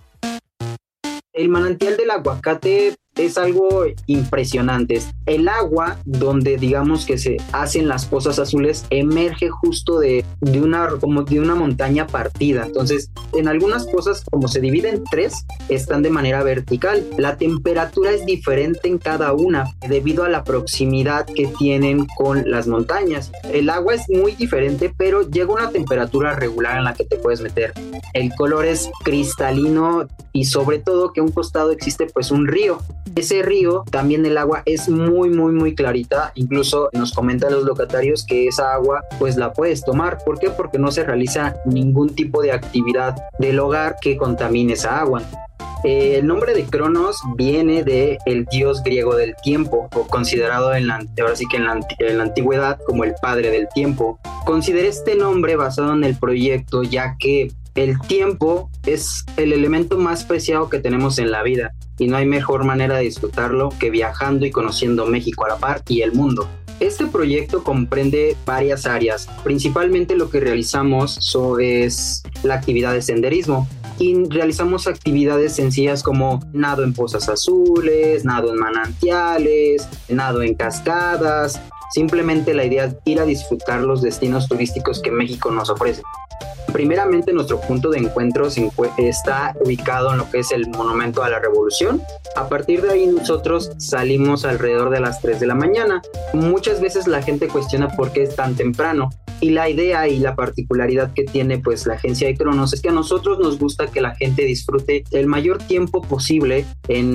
El manantial del aguacate es algo impresionante. El agua donde digamos que se hacen las pozas azules emerge justo de, de, una, como de una montaña partida. Entonces, en algunas pozas, como se divide en tres, están de manera vertical. La temperatura es diferente en cada una debido a la proximidad que tienen con las montañas. El agua es muy diferente, pero llega a una temperatura regular en la que te puedes meter. El color es cristalino y sobre todo que a un costado existe pues un río. Ese río, también el agua es muy muy muy clarita, incluso nos comentan los locatarios que esa agua pues la puedes tomar. ¿Por qué? Porque no se realiza ningún tipo de actividad del hogar que contamine esa agua. Eh, el nombre de Cronos viene de el dios griego del tiempo, o considerado en la, ahora sí que en la, en la antigüedad como el padre del tiempo. Consideré este nombre basado en el proyecto, ya que el tiempo es el elemento más preciado que tenemos en la vida y no hay mejor manera de disfrutarlo que viajando y conociendo México a la par y el mundo. Este proyecto comprende varias áreas. Principalmente lo que realizamos so, es la actividad de senderismo y realizamos actividades sencillas como nado en pozas azules, nado en manantiales, nado en cascadas. Simplemente la idea es ir a disfrutar los destinos turísticos que México nos ofrece. Primeramente, nuestro punto de encuentro está ubicado en lo que es el Monumento a la Revolución. A partir de ahí nosotros salimos alrededor de las tres de la mañana. Muchas veces la gente cuestiona por qué es tan temprano. Y la idea y la particularidad que tiene pues la agencia de Cronos es que a nosotros nos gusta que la gente disfrute el mayor tiempo posible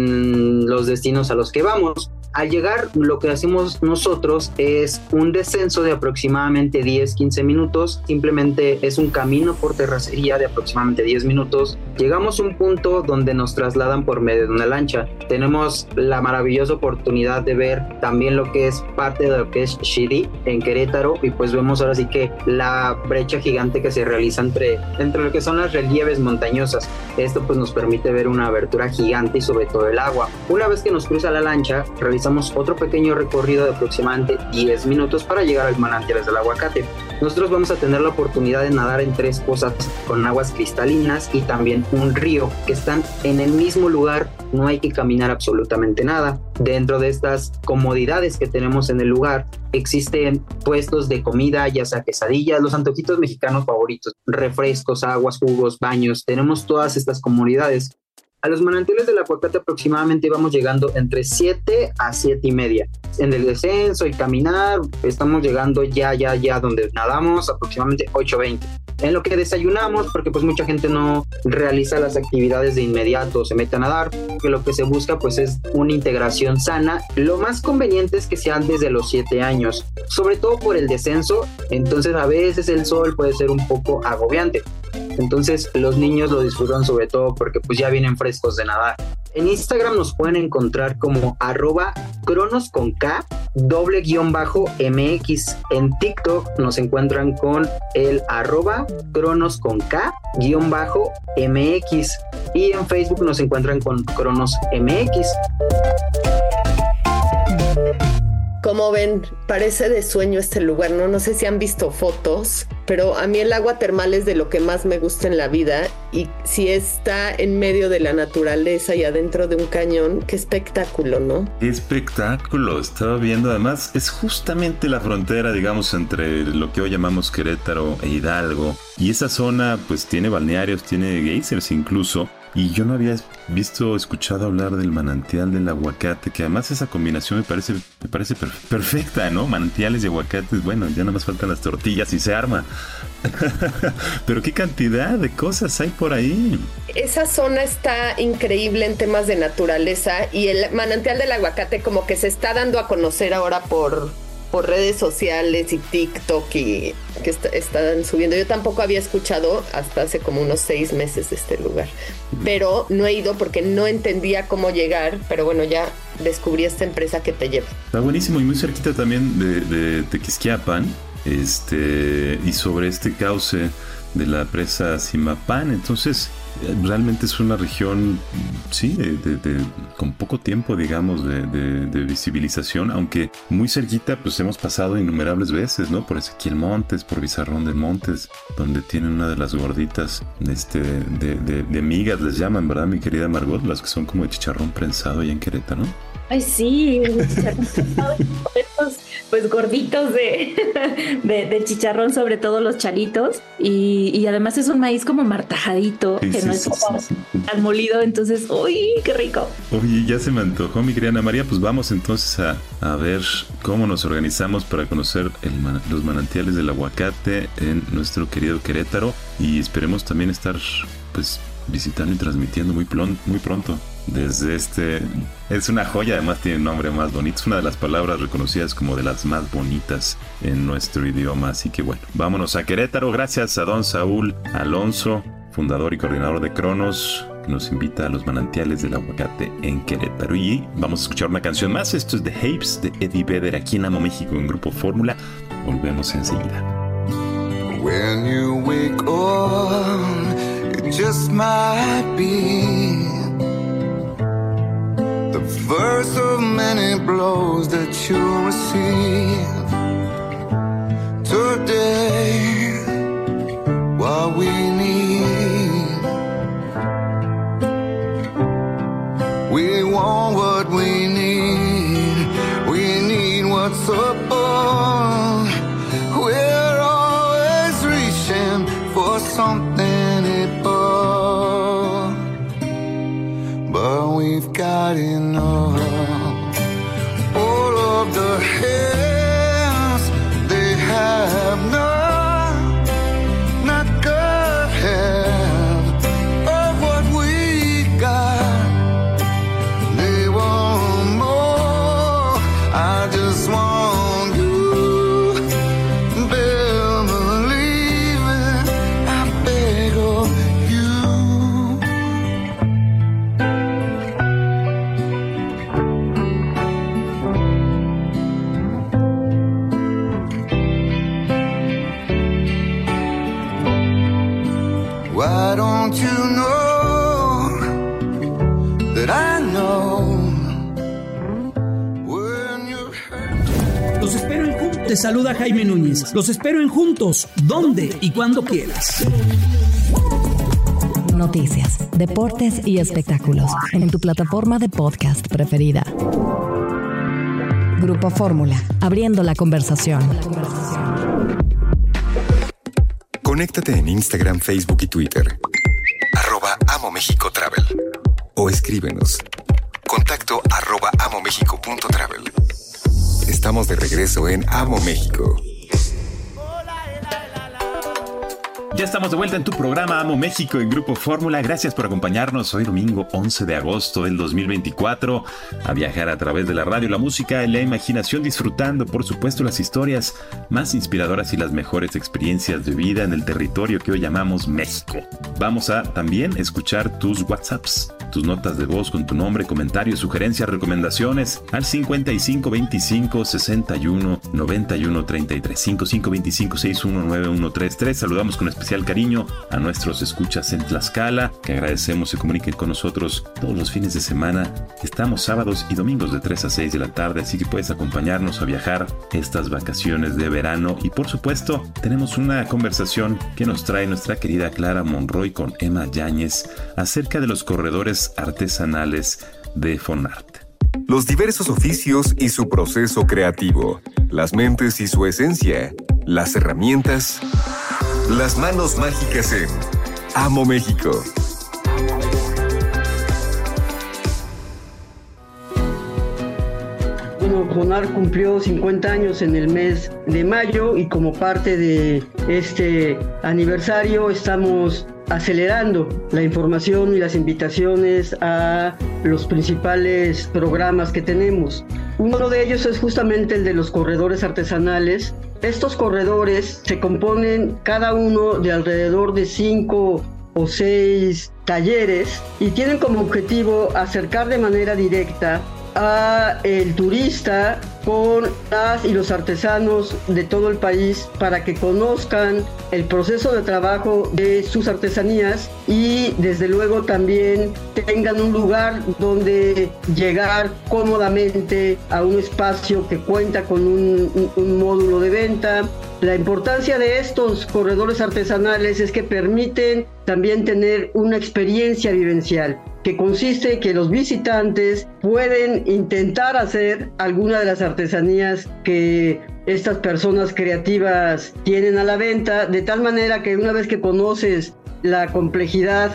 en los destinos a los que vamos. Al llegar, lo que hacemos nosotros es un descenso de aproximadamente diez a quince minutos. Simplemente es un camino por terracería de aproximadamente diez minutos. Llegamos a un punto donde nos trasladan por medio de una lancha. Tenemos la maravillosa oportunidad de ver también lo que es parte de lo que es Xidi en Querétaro, y pues vemos ahora sí que la brecha gigante que se realiza entre, entre lo que son las relieves montañosas. Esto pues nos permite ver una abertura gigante y sobre todo el agua. Una vez que nos cruza la lancha, realizamos otro pequeño recorrido de aproximadamente diez minutos para llegar al manantial del aguacate. Nosotros vamos a tener la oportunidad de nadar en tres pozas con aguas cristalinas y también un río que están en el mismo lugar. No hay que caminar absolutamente nada. Dentro de estas comodidades que tenemos en el lugar existen puestos de comida, ya sea quesadillas, los antojitos mexicanos favoritos, refrescos, aguas, jugos, baños. Tenemos todas estas comodidades. A los manantiales del aguacate aproximadamente vamos llegando entre siete a siete y media. En el descenso y caminar estamos llegando ya, ya, ya donde nadamos aproximadamente ocho veinte. En lo que desayunamos, porque pues mucha gente no realiza las actividades de inmediato, se mete a nadar, que lo que se busca pues es una integración sana. Lo más conveniente es que sean desde los siete años, sobre todo por el descenso. Entonces a veces el sol puede ser un poco agobiante. Entonces los niños lo disfrutan sobre todo porque pues ya vienen frescos de nadar. En Instagram nos pueden encontrar como arroba cronos con K doble guión bajo M X. En TikTok nos encuentran con el arroba Cronos con K guión bajo M X y en Facebook nos encuentran con Cronos M X. Como ven, parece de sueño este lugar, ¿no? No sé si han visto fotos, pero a mí el agua termal es de lo que más me gusta en la vida, y si está en medio de la naturaleza y adentro de un cañón, qué espectáculo, ¿no? Qué espectáculo, estaba viendo, además es justamente la frontera, digamos, entre lo que hoy llamamos Querétaro e Hidalgo, y esa zona pues tiene balnearios, tiene geysers incluso. Y yo no había visto, escuchado hablar del manantial del aguacate, que además esa combinación me parece, me parece per- perfecta, ¿no? Manantiales y aguacates, bueno, ya nada más faltan las tortillas y se arma. Pero qué cantidad de cosas hay por ahí. Esa zona está increíble en temas de naturaleza, y el manantial del aguacate como que se está dando a conocer ahora por... por redes sociales y TikTok, y que est- están subiendo. Yo tampoco había escuchado hasta hace como unos seis meses de este lugar, pero no he ido porque no entendía cómo llegar, pero bueno, ya descubrí esta empresa que te lleva. Está buenísimo y muy cerquita también de, de Tequisquiapan, este, y sobre este cauce de la presa Zimapán. Entonces realmente es una región, sí, de, de, de, con poco tiempo, digamos, de, de, de visibilización, aunque muy cerquita, pues hemos pasado innumerables veces, ¿no? Por Ezequiel Montes, por Bizarrón de Montes, donde tienen una de las gorditas este, de, de, de migas, les llaman, ¿verdad, mi querida Margot? Las que son como de chicharrón prensado allá en Querétaro, ¿no? Ay, sí, chicharrón prensado, estos, pues gorditos de, de, de chicharrón, sobre todo los chalitos, y, y además es un maíz como martajadito, Sí, que sí, no es sí, como sí, al molido, entonces, ¡uy, qué rico! Oye, ya se me antojó, mi querida Ana María. Pues vamos entonces a, a ver cómo nos organizamos para conocer el man- los manantiales del aguacate en nuestro querido Querétaro, y esperemos también estar pues visitando y transmitiendo muy, plon- muy pronto desde este... Es una joya, además tiene un nombre más bonito, es una de las palabras reconocidas como de las más bonitas en nuestro idioma. Así que bueno, vámonos a Querétaro. Gracias a don Saúl Alonso, fundador y coordinador de Cronos, que nos invita a los manantiales del aguacate en Querétaro. Y vamos a escuchar una canción más. Esto es The Apes de Eddie Vedder, aquí en Amo México, en Grupo Fórmula. Volvemos enseguida. When you wake up, it just might be the first of many blows that you'll receive. Today, what we need, we want what we need, we need what's above. We're always reaching for something above, but we've got enough. All of the hands, they have none, not good half of what we got. They want more, I just want you. Build believing, I beg of you. Why don't you know that I know when you're hurt? Los espero en Juntos. Te saluda Jaime Núñez. Los espero en Juntos, donde y cuando quieras. Noticias, deportes y espectáculos en tu plataforma de podcast preferida. Grupo Fórmula, abriendo la conversación. Conéctate en Instagram, Facebook y Twitter. Arroba Amo México Travel. O escríbenos. Contacto arroba amomexico.travel. Estamos de regreso en Amo México. Ya estamos de vuelta en tu programa Amo México en Grupo Fórmula. Gracias por acompañarnos hoy domingo once de agosto del dos mil veinticuatro a viajar a través de la radio, la música y la imaginación, disfrutando por supuesto las historias más inspiradoras y las mejores experiencias de vida en el territorio que hoy llamamos México. Vamos a también escuchar tus WhatsApps tus notas de voz con tu nombre, comentarios, sugerencias, recomendaciones al cincuenta y cinco veinticinco sesenta y uno noventa y uno treinta y tres, cincuenta y cinco veinticinco sesenta y uno noventa y uno treinta y tres. Saludamos con especial cariño a nuestros escuchas en Tlaxcala, que agradecemos se comuniquen con nosotros todos los fines de semana. Estamos sábados y domingos de tres a seis de la tarde, así que puedes acompañarnos a viajar estas vacaciones de verano. Y por supuesto, tenemos una conversación que nos trae nuestra querida Clara Monroy con Emma Yáñez acerca de los corredores artesanales de Fonart. Los diversos oficios y su proceso creativo, las mentes y su esencia, las herramientas, las manos mágicas en Amo México. Bueno, Fonart cumplió cincuenta años en el mes de mayo y como parte de este aniversario estamos acelerando la información y las invitaciones a los principales programas que tenemos. Uno de ellos es justamente el de los corredores artesanales. Estos corredores se componen cada uno de alrededor de cinco o seis talleres y tienen como objetivo acercar de manera directa a el turista con las y los artesanos de todo el país para que conozcan el proceso de trabajo de sus artesanías y desde luego también tengan un lugar donde llegar cómodamente a un espacio que cuenta con un, un, un módulo de venta. La importancia de estos corredores artesanales es que permiten también tener una experiencia vivencial, que consiste en que los visitantes pueden intentar hacer alguna de las artesanías que estas personas creativas tienen a la venta, de tal manera que una vez que conoces la complejidad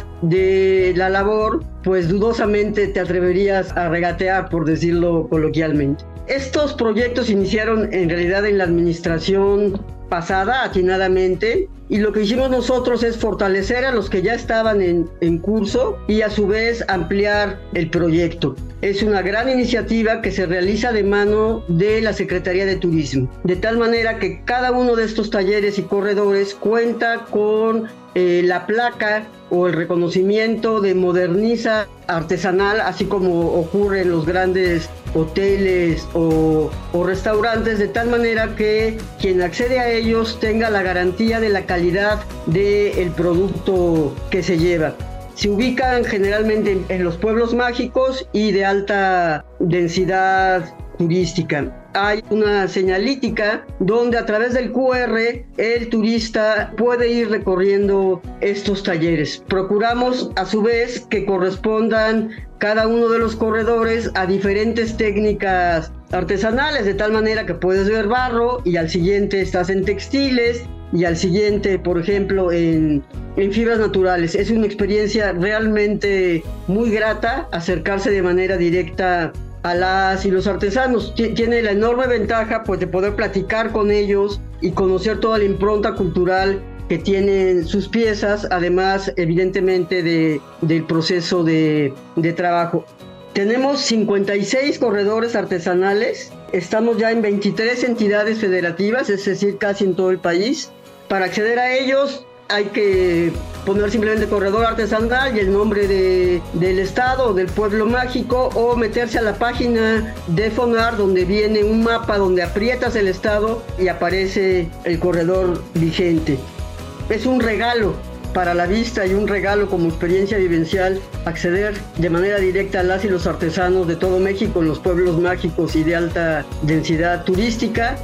de la labor, pues dudosamente te atreverías a regatear, por decirlo coloquialmente. Estos proyectos iniciaron en realidad en la administración pasada, atinadamente, y lo que hicimos nosotros es fortalecer a los que ya estaban en, en curso y a su vez ampliar el proyecto. Es una gran iniciativa que se realiza de mano de la Secretaría de Turismo, de tal manera que cada uno de estos talleres y corredores cuenta con eh, la placa o el reconocimiento de moderniza artesanal, así como ocurre en los grandes hoteles o, o restaurantes, de tal manera que quien accede a ellos tenga la garantía de la calidad del producto que se lleva. Se ubican generalmente en, en los pueblos mágicos y de alta densidad turística. Hay una señalítica donde a través del cu erre el turista puede ir recorriendo estos talleres. Procuramos a su vez que correspondan cada uno de los corredores a diferentes técnicas artesanales, de tal manera que puedes ver barro y al siguiente estás en textiles y al siguiente, por ejemplo, en, en fibras naturales. Es una experiencia realmente muy grata acercarse de manera directa a las y los artesanos. Tiene la enorme ventaja pues de poder platicar con ellos y conocer toda la impronta cultural que tienen sus piezas, además evidentemente de, del proceso de, de trabajo. Tenemos cincuenta y seis corredores artesanales, estamos ya en veintitrés entidades federativas, es decir, casi en todo el país. Para acceder a ellos hay que poner simplemente corredor artesanal y el nombre de, del estado o del pueblo mágico, o meterse a la página de Fonart donde viene un mapa donde aprietas el estado y aparece el corredor vigente. Es un regalo para la vista y un regalo como experiencia vivencial acceder de manera directa a las y los artesanos de todo México en los pueblos mágicos y de alta densidad turística.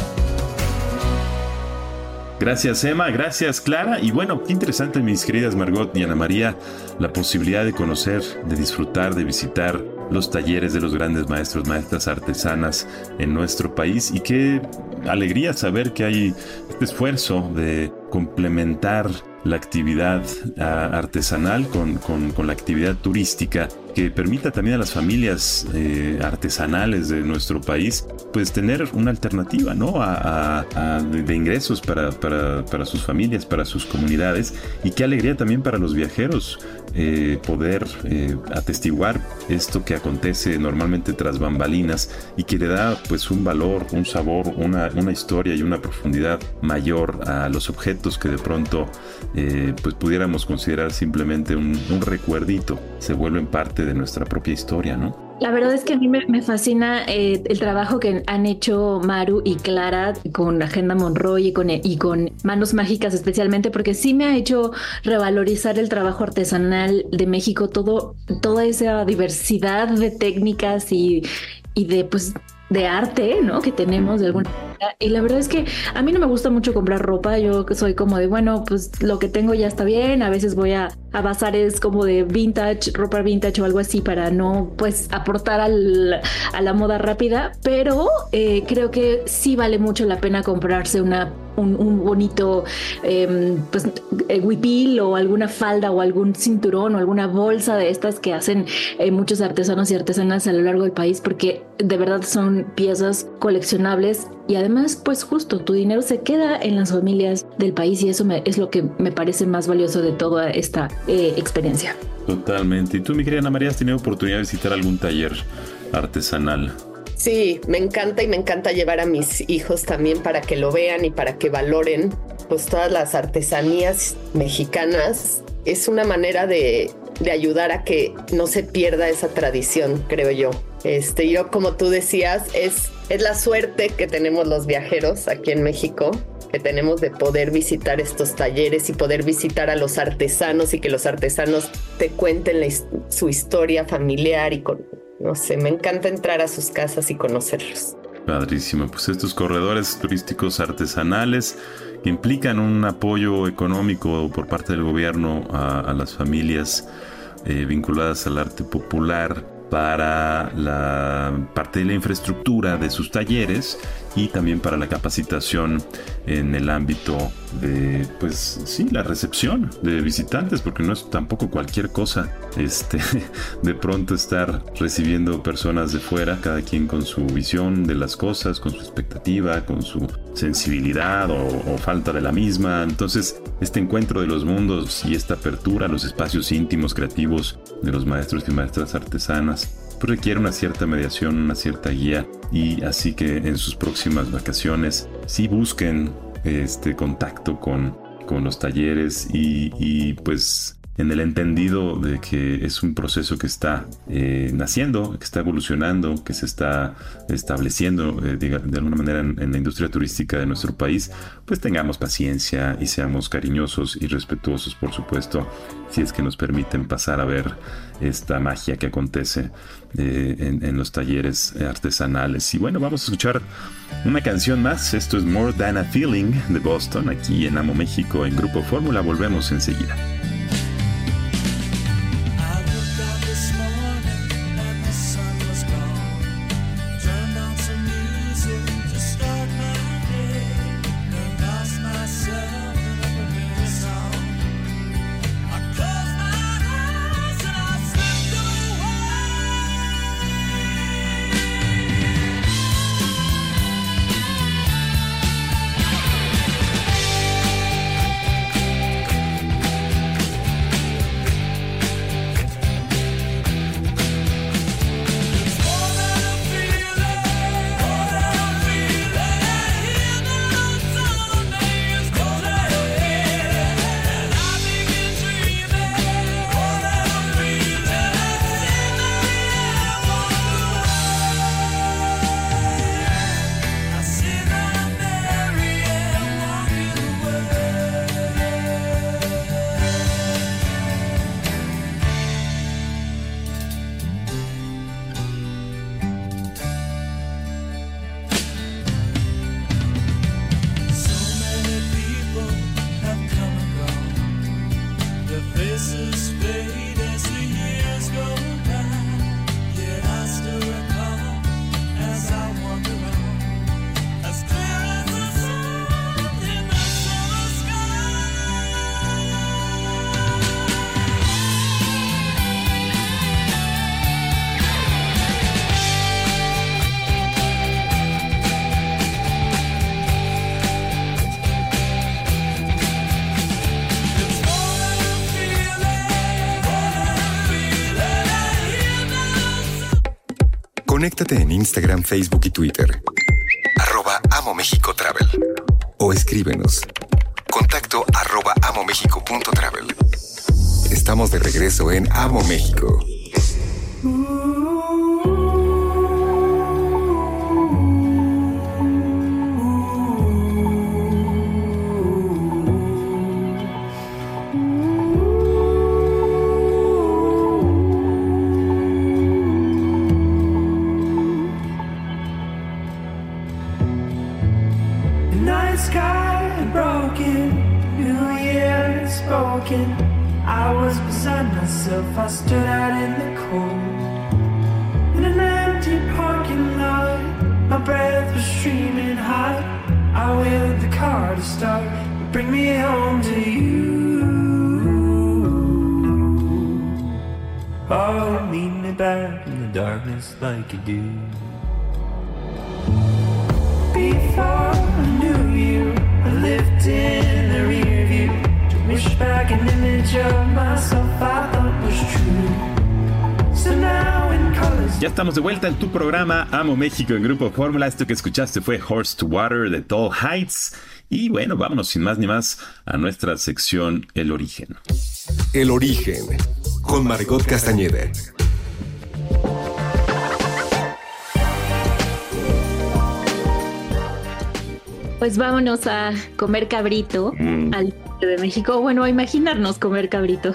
Gracias, Emma, gracias, Clara. Y bueno, qué interesante, mis queridas Margot y Ana María, la posibilidad de conocer, de disfrutar, de visitar los talleres de los grandes maestros, maestras artesanas en nuestro país. Y qué alegría saber que hay este esfuerzo de complementar la actividad uh, artesanal con, con, con la actividad turística, que permita también a las familias eh, artesanales de nuestro país pues tener una alternativa, ¿no? a, a, a de, de ingresos para, para, para sus familias, para sus comunidades. Y qué alegría también para los viajeros eh, poder eh, atestiguar esto que acontece normalmente tras bambalinas y que le da pues un valor, un sabor, una, una historia y una profundidad mayor a los objetos que de pronto eh, pues pudiéramos considerar simplemente un, un recuerdito. Se vuelven parte de nuestra propia historia, ¿no? La verdad es que a mí me, me fascina eh, el trabajo que han hecho Maru y Clara con Agenda Monroy y con, y con Manos Mágicas especialmente, porque sí me ha hecho revalorizar el trabajo artesanal de México, todo, toda esa diversidad de técnicas y, y de pues de arte, ¿no? Que tenemos de alguna manera. Y la verdad es que a mí no me gusta mucho comprar ropa. Yo soy como de, bueno, pues lo que tengo ya está bien. A veces voy a, a bazares como de vintage, ropa vintage o algo así para no, pues, aportar al, a la moda rápida. Pero eh, creo que sí vale mucho la pena comprarse una Un, un bonito eh, pues huipil o alguna falda o algún cinturón o alguna bolsa de estas que hacen eh, muchos artesanos y artesanas a lo largo del país, porque de verdad son piezas coleccionables y además pues justo tu dinero se queda en las familias del país y eso me, es lo que me parece más valioso de toda esta eh, experiencia. Totalmente. ¿Y tú, mi querida Ana María, has tenido oportunidad de visitar algún taller artesanal? Sí, me encanta y me encanta llevar a mis hijos también para que lo vean y para que valoren pues todas las artesanías mexicanas. Es una manera de, de ayudar a que no se pierda esa tradición, creo yo. Este, yo, como tú decías, es, es la suerte que tenemos los viajeros aquí en México, que tenemos de poder visitar estos talleres y poder visitar a los artesanos y que los artesanos te cuenten la, su historia familiar y con... No sé, me encanta entrar a sus casas y conocerlos. Padrísimo, pues estos corredores turísticos artesanales que implican un apoyo económico por parte del gobierno a, a las familias eh, vinculadas al arte popular para la parte de la infraestructura de sus talleres y también para la capacitación en el ámbito de, pues sí, la recepción de visitantes, porque no es tampoco cualquier cosa este, de pronto estar recibiendo personas de fuera, cada quien con su visión de las cosas, con su expectativa, con su sensibilidad o, o falta de la misma. Entonces, este encuentro de los mundos y esta apertura a los espacios íntimos, creativos de los maestros y maestras artesanas, pues requiere una cierta mediación, una cierta guía, y así que en sus próximas vacaciones sí busquen este contacto con, con los talleres y, y pues en el entendido de que es un proceso que está eh, naciendo, que está evolucionando, que se está estableciendo eh, de, de alguna manera en, en la industria turística de nuestro país, pues tengamos paciencia y seamos cariñosos y respetuosos, por supuesto, si es que nos permiten pasar a ver esta magia que acontece eh, en, en los talleres artesanales. Y bueno, vamos a escuchar una canción más. Esto es More Than a Feeling de Boston, aquí en Amo México, en Grupo Fórmula. Volvemos enseguida. Conéctate en Instagram, Facebook y Twitter. Arroba Amo México Travel. O escríbenos. Contacto arroba amomexico.travel. Estamos de regreso en Amo México. I was beside myself, I stood out in the cold in an empty parking lot, my breath was streaming hot. I willed the car to start, bring me home to you. Oh, meet me back in the darkness like you do. Before I knew you, I lived in the rear view. Wish back an image of myself I thought was true. So now in colors. Ya estamos de vuelta en tu programa Amo México en Grupo Fórmula. Esto que escuchaste fue Horse to Water de Tall Heights. Y bueno, vámonos sin más ni más a nuestra sección El Origen. El Origen, con Margot Castañeda. Pues vámonos a comer cabrito mm. al de México, bueno, a imaginarnos comer cabrito.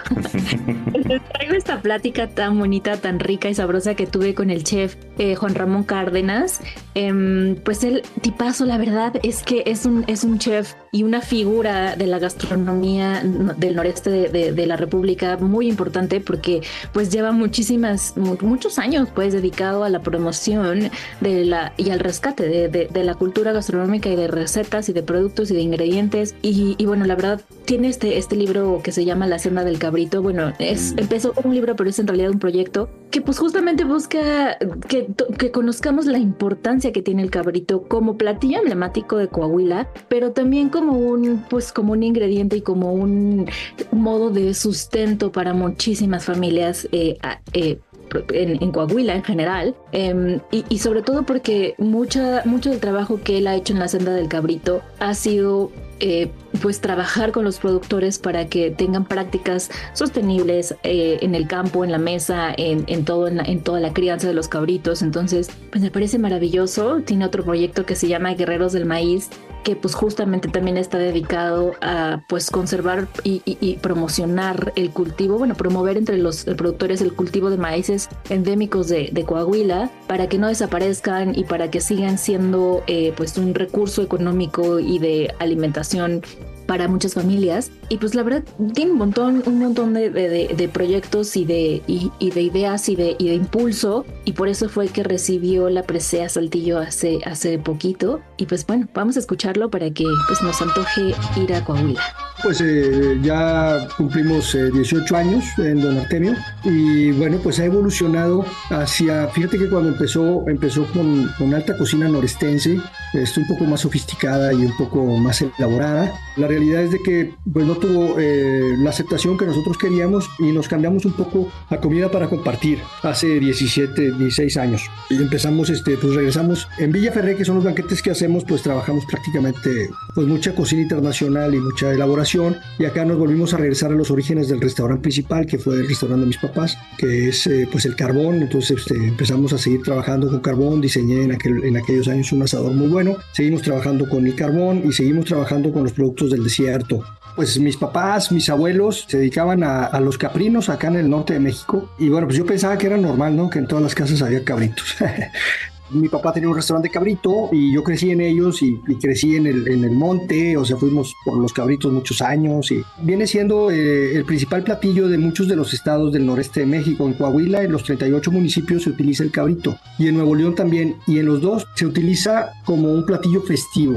Les traigo esta plática tan bonita, tan rica y sabrosa que tuve con el chef eh, Juan Ramón Cárdenas. Eh, pues el tipazo, la verdad es que es un, es un chef y una figura de la gastronomía del noreste de, de, de la República muy importante, porque pues lleva muchísimas, muchos años pues dedicado a la promoción de la y al rescate de, de, de la cultura gastronómica y de recetas y de productos y de ingredientes. Y, y bueno, la verdad tiene este, este libro que se llama La Senda del Cabrito. Bueno, es, empezó como un libro, pero es en realidad un proyecto que pues justamente busca que, que conozcamos la importancia que tiene el cabrito como platillo emblemático de Coahuila, pero también como un, pues como un ingrediente y como un modo de sustento para muchísimas familias eh, eh, En, en Coahuila en general, eh, y, y sobre todo porque mucha, mucho del trabajo que él ha hecho en la Senda del Cabrito ha sido eh, pues trabajar con los productores para que tengan prácticas sostenibles eh, en el campo, en la mesa, en, en, todo, en, la, en toda la crianza de los cabritos. Entonces pues me parece maravilloso. Tiene otro proyecto que se llama Guerreros del Maíz, que pues justamente también está dedicado a pues conservar y, y, y promocionar el cultivo, bueno, promover entre los productores el cultivo de maíces endémicos de, de Coahuila para que no desaparezcan y para que sigan siendo eh, pues un recurso económico y de alimentación para muchas familias. Y pues la verdad tiene un montón, un montón de, de, de proyectos y de, y, y de ideas y de, y de impulso, y por eso fue que recibió la presea Saltillo hace, hace poquito. Y pues bueno, vamos a escucharlo para que pues nos antoje ir a Coahuila. Pues eh, ya cumplimos eh, dieciocho años en Don Artemio, y bueno, pues ha evolucionado hacia, fíjate que cuando empezó, empezó con, con alta cocina norestense, es un poco más sofisticada y un poco más elaborada. La realidad es de que pues no tuvo eh, la aceptación que nosotros queríamos, y nos cambiamos un poco a comida para compartir hace diecisiete, dieciséis años. Y empezamos, este, pues regresamos en Villa Ferré, que son los banquetes que hacemos, pues trabajamos prácticamente pues mucha cocina internacional y mucha elaboración. Y acá nos volvimos a regresar a los orígenes del restaurante principal, que fue el restaurante de mis papás, que es eh, pues el carbón. Entonces este, empezamos a seguir trabajando con carbón. Diseñé en, aquel, en aquellos años un asador muy bueno. Seguimos trabajando con el carbón y seguimos trabajando con los productos del desierto. Pues mis papás, mis abuelos se dedicaban a, a los caprinos acá en el norte de México, y bueno, pues yo pensaba que era normal, ¿no? Que en todas las casas había cabritos. Mi papá tenía un restaurante de cabrito y yo crecí en ellos, y, y crecí en el, en el monte, o sea, fuimos por los cabritos muchos años, y viene siendo eh, el principal platillo de muchos de los estados del noreste de México. En Coahuila, en los treinta y ocho municipios, se utiliza el cabrito, y en Nuevo León también, y en los dos se utiliza como un platillo festivo.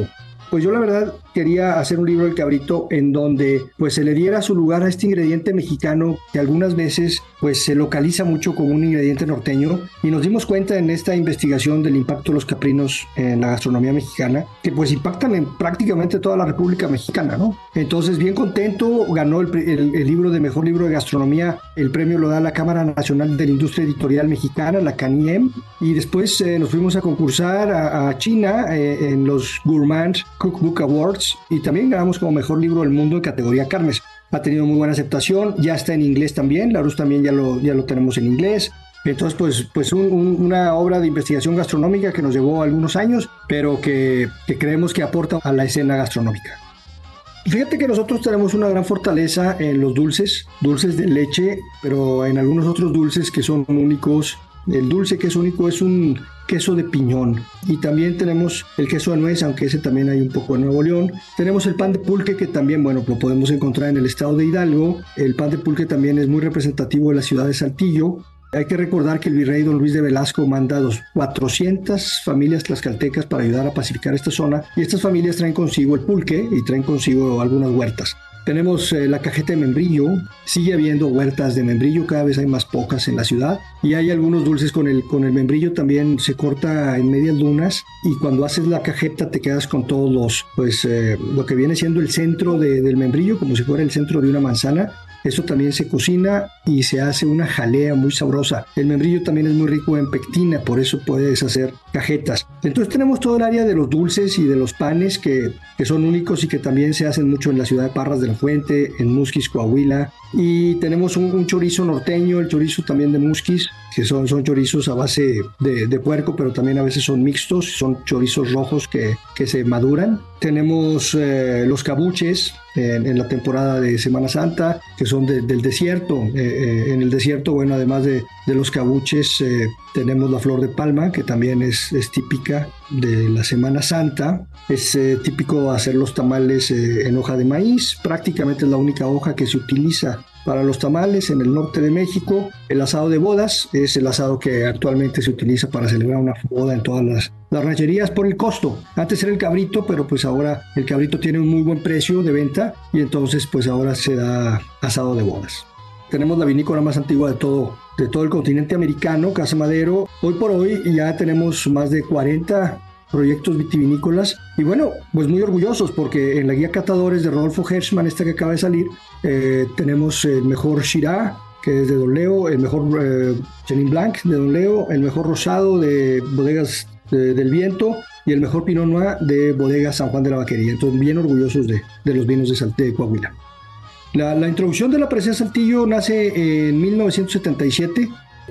pues yo la verdad quería hacer un libro del cabrito en donde pues se le diera su lugar a este ingrediente mexicano que algunas veces pues se localiza mucho como un ingrediente norteño, y nos dimos cuenta en esta investigación del impacto de los caprinos en la gastronomía mexicana que pues impactan en prácticamente toda la República Mexicana, ¿no? Entonces, bien contento, ganó el, el, el libro de mejor libro de gastronomía, el premio lo da la Cámara Nacional de la Industria Editorial Mexicana, la CANIEM, y después eh, nos fuimos a concursar a, a China eh, en los Gourmand Cookbook Awards, y también ganamos como mejor libro del mundo en categoría carnes. Ha tenido muy buena aceptación, ya está en inglés también, Larousse también ya lo, ya lo tenemos en inglés. Entonces, pues, pues un, un, una obra de investigación gastronómica que nos llevó algunos años, pero que, que creemos que aporta a la escena gastronómica. Fíjate que nosotros tenemos una gran fortaleza en los dulces, dulces de leche, pero en algunos otros dulces que son únicos. El dulce que es único es un queso de piñón, y también tenemos el queso de nuez, aunque ese también hay un poco en Nuevo León. Tenemos el pan de pulque, que también, bueno, lo podemos encontrar en el estado de Hidalgo. El pan de pulque también es muy representativo de la ciudad de Saltillo. Hay que recordar que el virrey don Luis de Velasco manda a cuatrocientas familias tlaxcaltecas para ayudar a pacificar esta zona, y estas familias traen consigo el pulque y traen consigo algunas huertas. Tenemos eh, la cajeta de membrillo, sigue habiendo huertas de membrillo, cada vez hay más pocas en la ciudad, y hay algunos dulces con el, con el membrillo, también se corta en medias lunas, y cuando haces la cajeta te quedas con todos los, pues eh, lo que viene siendo el centro de, del membrillo, como si fuera el centro de una manzana. Eso también se cocina y se hace una jalea muy sabrosa. El membrillo también es muy rico en pectina, por eso puedes hacer cajetas. Entonces tenemos todo el área de los dulces y de los panes que, que son únicos y que también se hacen mucho en la ciudad de Parras de la Fuente, en Musquis, Coahuila. Y tenemos un, un chorizo norteño, el chorizo también de Musquis, que son, son chorizos a base de, de puerco, pero también a veces son mixtos, son chorizos rojos que, que se maduran. Tenemos eh, los cabuches en, en la temporada de Semana Santa, que son de, del desierto. Eh, eh, en el desierto, bueno, además de, de los cabuches, eh, tenemos la flor de palma, que también es, es típica de la Semana Santa. Es eh, típico hacer los tamales eh, en hoja de maíz, prácticamente es la única hoja que se utiliza para los tamales en el norte de México. El asado de bodas es el asado que actualmente se utiliza para celebrar una boda en todas las, las rancherías por el costo. Antes era el cabrito, pero pues ahora el cabrito tiene un muy buen precio de venta, y entonces pues ahora se da asado de bodas. Tenemos la vinícola más antigua de todo, de todo el continente americano, Casa Madero. Hoy por hoy ya tenemos más de cuarenta proyectos vitivinícolas, y bueno, pues muy orgullosos porque en la guía Catadores de Rodolfo Hershman, esta que acaba de salir, eh, tenemos el mejor Shiraz, que es de Don Leo, el mejor eh, Chenin Blanc de Don Leo, el mejor Rosado de Bodegas de, del Viento, y el mejor Pinot Noir de Bodegas San Juan de la Vaquería. Entonces, bien orgullosos de, de los vinos de, Salte, de Coahuila. La, la introducción de la presea Saltillo nace en mil novecientos setenta y siete,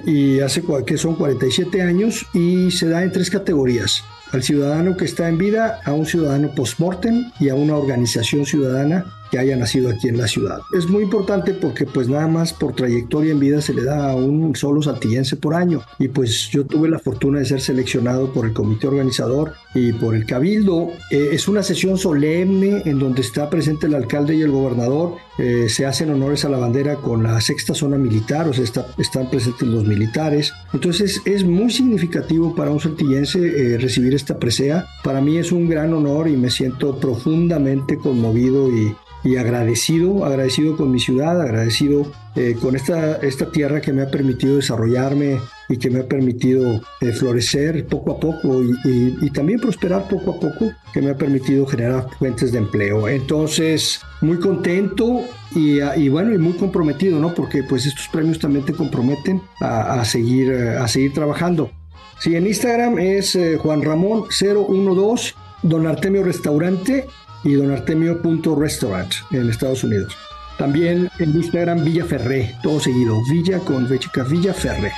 y hace que son cuarenta y siete años, y se da en tres categorías: al ciudadano que está en vida, a un ciudadano post-mortem y a una organización ciudadana que haya nacido aquí en la ciudad. Es muy importante porque pues nada más por trayectoria en vida se le da a un solo saltillense por año, y pues yo tuve la fortuna de ser seleccionado por el comité organizador y por el cabildo. Eh, es una sesión solemne en donde está presente el alcalde y el gobernador. Eh, se hacen honores a la bandera con la sexta zona militar, o sea, está, están presentes los militares. Entonces es muy significativo para un saltillense eh, recibir esta presea. Para mí es un gran honor y me siento profundamente conmovido y y agradecido, agradecido con mi ciudad, agradecido eh, con esta, esta tierra que me ha permitido desarrollarme y que me ha permitido eh, florecer poco a poco y, y, y también prosperar poco a poco, que me ha permitido generar fuentes de empleo. Entonces, muy contento y, y bueno, y muy comprometido, ¿no? Porque pues estos premios también te comprometen a, a, seguir, a seguir trabajando. Sí, en Instagram es eh, Juan Ramón cero uno dos, Don Artemio Restaurante y Don Artemio punto restaurant en Estados Unidos. También en Instagram Villa Ferré, todo seguido, Villa con V chica, Villa Ferré.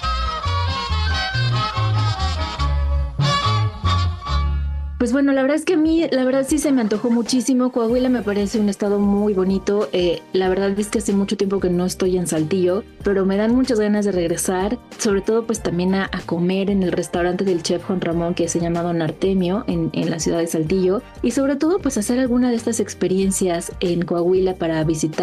Pues bueno, la verdad es que a mí, la verdad sí se me antojó muchísimo. Coahuila me parece un estado muy bonito. Eh, la verdad es que hace mucho tiempo que no estoy en Saltillo, pero me dan muchas ganas de regresar. Sobre todo pues también a, a comer en el restaurante del chef Juan Ramón, que se llama Don Artemio, en, en la ciudad de Saltillo. Y sobre todo pues hacer alguna de estas experiencias en Coahuila para visitar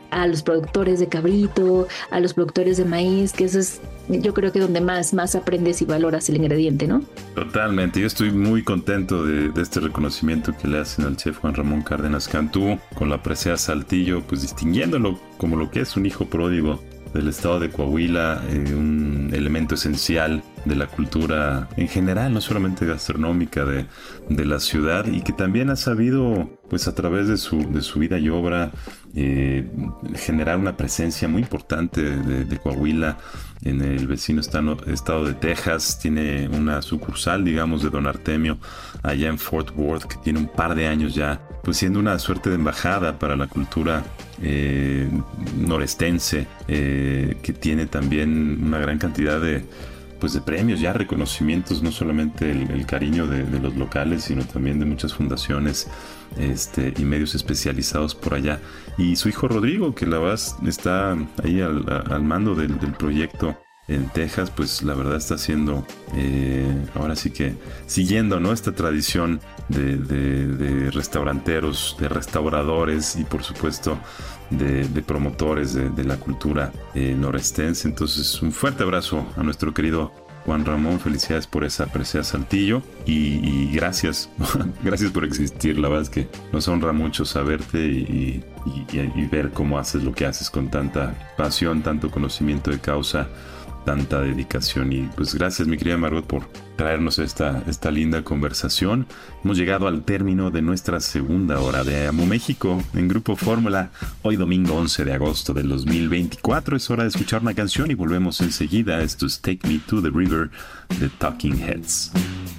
a los productores de cabrito, a los productores de maíz, que eso es, yo creo que donde más, más aprendes y valoras el ingrediente, ¿no? Totalmente, yo estoy muy contento de, de este reconocimiento que le hacen al chef Juan Ramón Cárdenas Cantú con la presea Saltillo, pues distinguiéndolo como lo que es un hijo pródigo del estado de Coahuila, eh, un elemento esencial de la cultura en general, no solamente gastronómica de, de la ciudad, y que también ha sabido, pues a través de su, de su vida y obra, eh, generar una presencia muy importante de, de Coahuila en el vecino estado, estado de Texas. Tiene una sucursal, digamos, de Don Artemio allá en Fort Worth, que tiene un par de años ya, pues siendo una suerte de embajada para la cultura eh, norestense, eh, que tiene también una gran cantidad de pues de premios, ya reconocimientos, no solamente el, el cariño de, de los locales, sino también de muchas fundaciones este, y medios especializados por allá. Y su hijo Rodrigo, que la verdad está ahí al, al mando del, del proyecto en Texas, pues la verdad está haciendo, eh, ahora sí que siguiendo, ¿no?, esta tradición de, de, de restauranteros, de restauradores y por supuesto de, de promotores de, de la cultura eh, norestense. Entonces, un fuerte abrazo a nuestro querido Juan Ramón, felicidades por esa presea Saltillo y, y gracias, gracias por existir. La verdad es que nos honra mucho saberte y, y, y, y ver cómo haces lo que haces con tanta pasión, tanto conocimiento de causa, tanta dedicación. Y pues gracias, mi querida Margot, por traernos esta, esta linda conversación. Hemos llegado al término de nuestra segunda hora de Amo México en Grupo Fórmula. Hoy domingo once de agosto del dos mil veinticuatro es hora de escuchar una canción y volvemos enseguida. Esto es Take Me to the River de Talking Heads.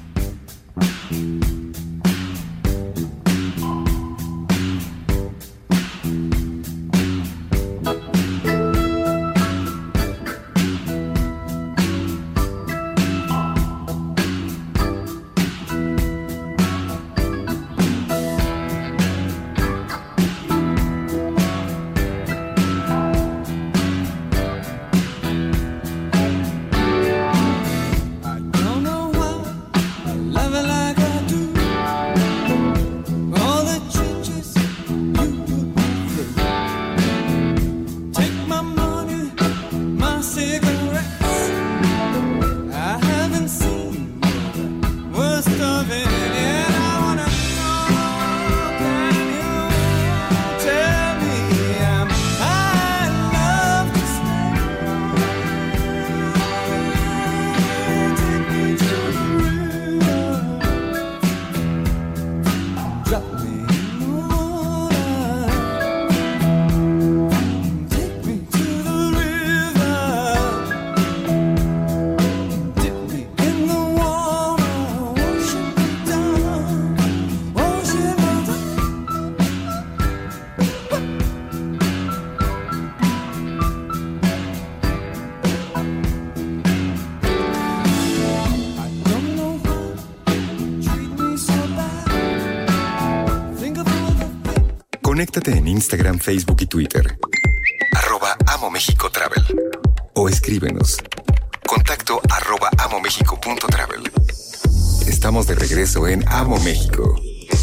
Conéctate en Instagram, Facebook y Twitter. Arroba Amo México Travel. O escríbenos. Contacto arroba amomexico punto travel. Estamos de regreso en Amo México.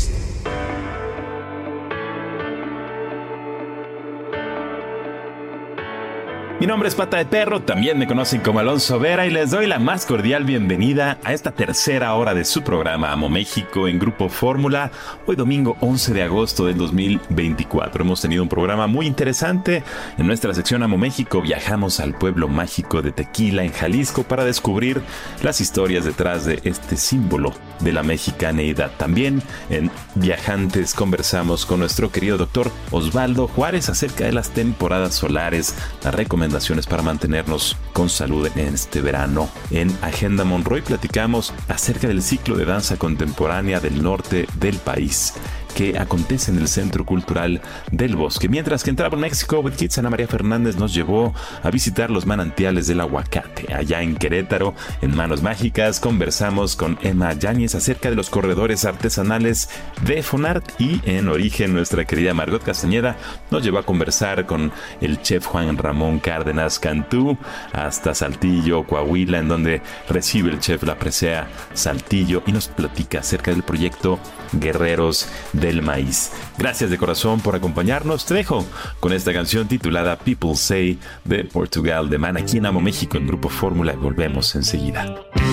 Mi nombre es Pata de Perro, también me conocen como Alonso Vera y les doy la más cordial bienvenida a esta tercera hora de su programa Amo México en Grupo Fórmula. Hoy domingo once de agosto del dos mil veinticuatro. Hemos tenido un programa muy interesante. En nuestra sección Amo México viajamos al pueblo mágico de Tequila en Jalisco para descubrir las historias detrás de este símbolo de la mexicaneidad. También en Viajantes conversamos con nuestro querido doctor Osvaldo Juárez acerca de las temporadas solares, las recomendaciones para mantenernos con salud en este verano. En Agenda Monroy platicamos acerca del ciclo de danza contemporánea del norte del país que acontece en el Centro Cultural del Bosque. Mientras que en Travel Mexico with Kids, Ana María Fernández nos llevó a visitar los manantiales del aguacate. Allá en Querétaro, en Manos Mágicas, conversamos con Emma Yáñez acerca de los corredores artesanales de Fonart, y en Origen, nuestra querida Margot Castañeda nos llevó a conversar con el chef Juan Ramón Cárdenas Cantú hasta Saltillo, Coahuila, en donde recibe el chef la presea Saltillo y nos platica acerca del proyecto Guerreros de del maíz. Gracias de corazón por acompañarnos. Te dejo con esta canción titulada People Say de Portugal de Man, aquí en Amo México en Grupo Fórmula, y volvemos enseguida.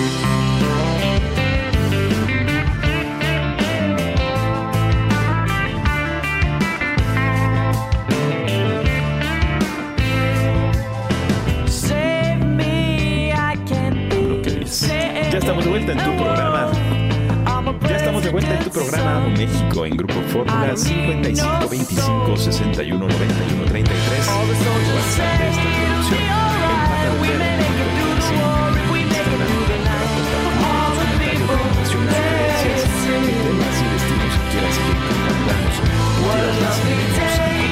Ya estamos de vuelta en tu programa. Ya estamos de vuelta en tu programa Amo México en Grupo Fórmula cincuenta y cinco veinticinco sesenta y uno noventa y uno treinta y tres. WhatsApp de esta producción. El Pata de Perro. Sí, Instagram para compartir tus comentarios, recomendaciones, sugerencias de temas y destinos que quieras que compartamos. Quieras más amigos y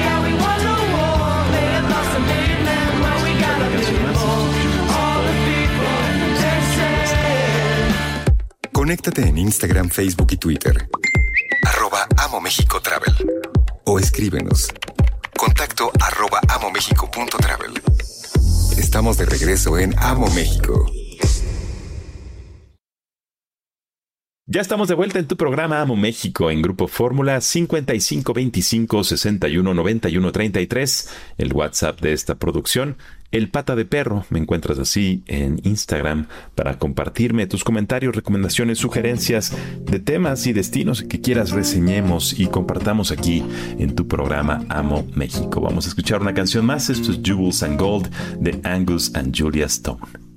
la canción más. Conéctate en Instagram, Facebook y Twitter. Arroba Amo México Travel. O escríbenos. Contacto arroba amomexico.travel. Estamos de regreso en Amo México. Ya estamos de vuelta en tu programa Amo México en Grupo Fórmula cincuenta y cinco veinticinco sesenta y uno noventa y uno treinta y tres, el WhatsApp de esta producción. El Pata de Perro, me encuentras así en Instagram para compartirme tus comentarios, recomendaciones, sugerencias de temas y destinos que quieras reseñemos y compartamos aquí en tu programa Amo México. Vamos a escuchar una canción más. Esto es Jewels and Gold de Angus and Julia Stone.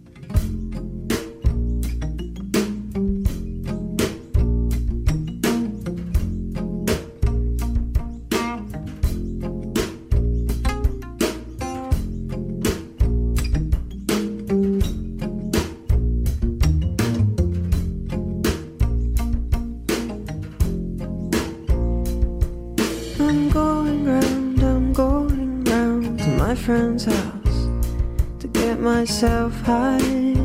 Friend's house to get myself high.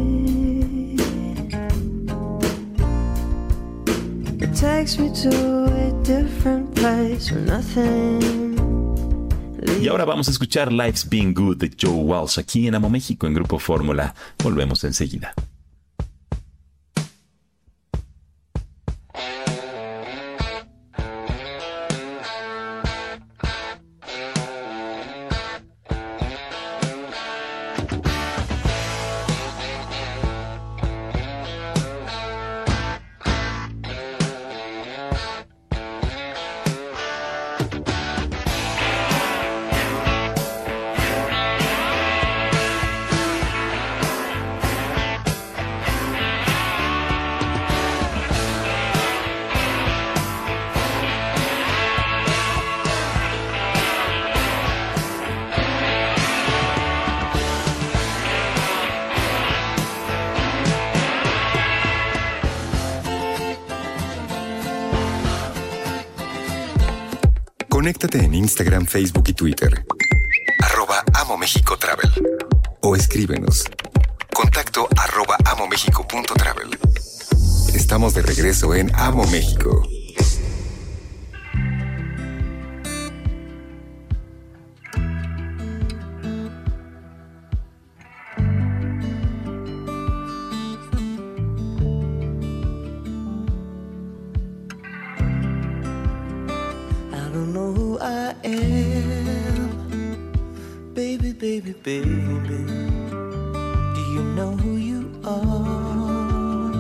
It takes me to a different place where nothing. Y ahora vamos a escuchar Life's Been Good de Joe Walsh aquí en Amo México en Grupo Fórmula. Volvemos enseguida. Conéctate en Instagram, Facebook y Twitter. Arroba Amo México Travel. O escríbenos. Contacto arroba amomexico.travel. Estamos de regreso en Amo México. Baby, baby, do you know who you are?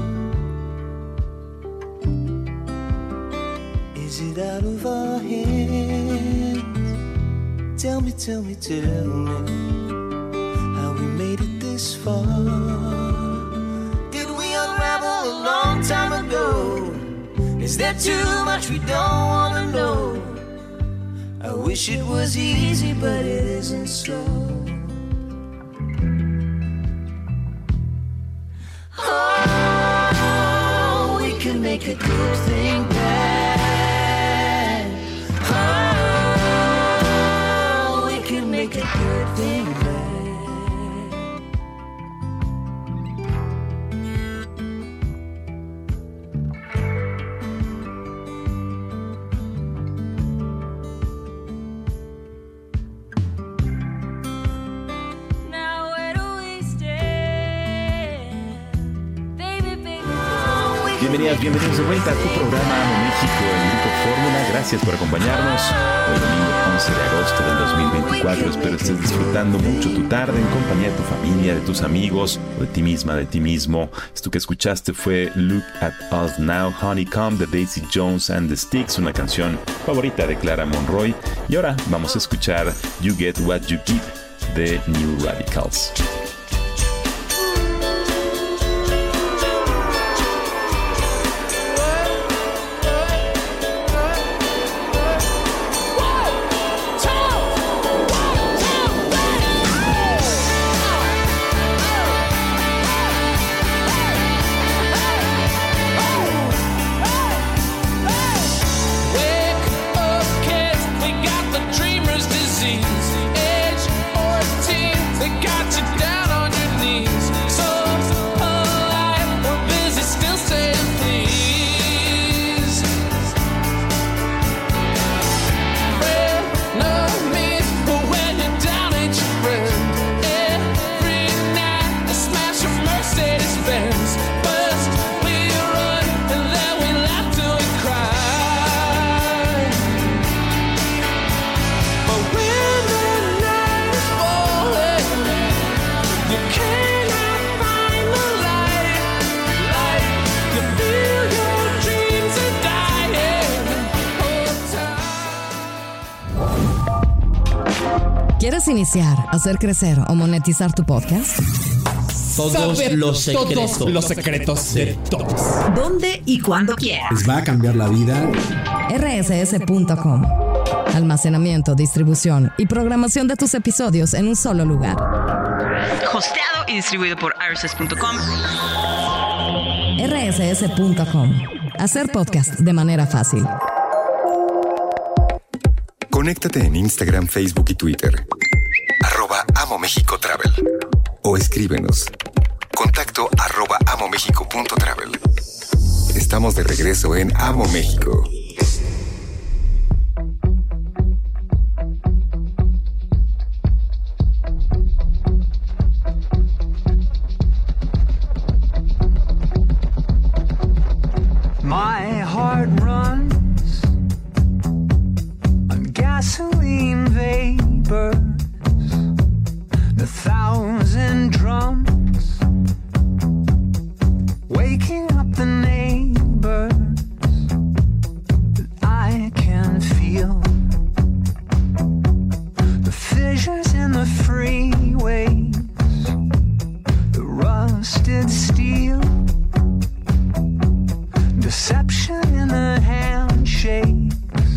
Is it out of our hands? Tell me, tell me, tell me how we made it this far. Did we unravel a long time ago? Is there too much we don't want to know? I wish it was easy, but it isn't so. Oh, we can make a good thing bad. Oh, we can make a good thing bad. Now where do we stand? Baby, baby, oh, we Bienvenidas, bienvenidos de vuelta a tu programa Amo México en Grupo Fórmula. Gracias por acompañarnos. Hoy domingo once de agosto del dos mil veinticuatro. Espero estés disfrutando mucho tu tarde en compañía de tu familia, de tus amigos o de ti misma, de ti mismo. Esto que escuchaste fue Look at Us Now, Honeycomb de Daisy Jones and the Sticks, una canción favorita de Clara Monroy. Y ahora vamos a escuchar You Get What You Give de New Radicals. ¿Quieres iniciar, hacer crecer o monetizar tu podcast? Todos Saber los secretos. todos los secretos de todos. ¿Dónde y cuándo quieras? Les va a cambiar la vida. R S S punto com. Almacenamiento, distribución y programación de tus episodios en un solo lugar. Hosteado y distribuido por R S S punto com. R S S punto com. Hacer podcast de manera fácil. Conéctate en Instagram, Facebook y Twitter. Arroba Amo México Travel. O escríbenos. Contacto arroba amomexico punto travel. Estamos de regreso en Amo México. My heart runs on gasoline vapors, a thousand drums, waking up the neighbors that I can feel, the fissures in the freeways, the rusted steel, deception in the handshakes,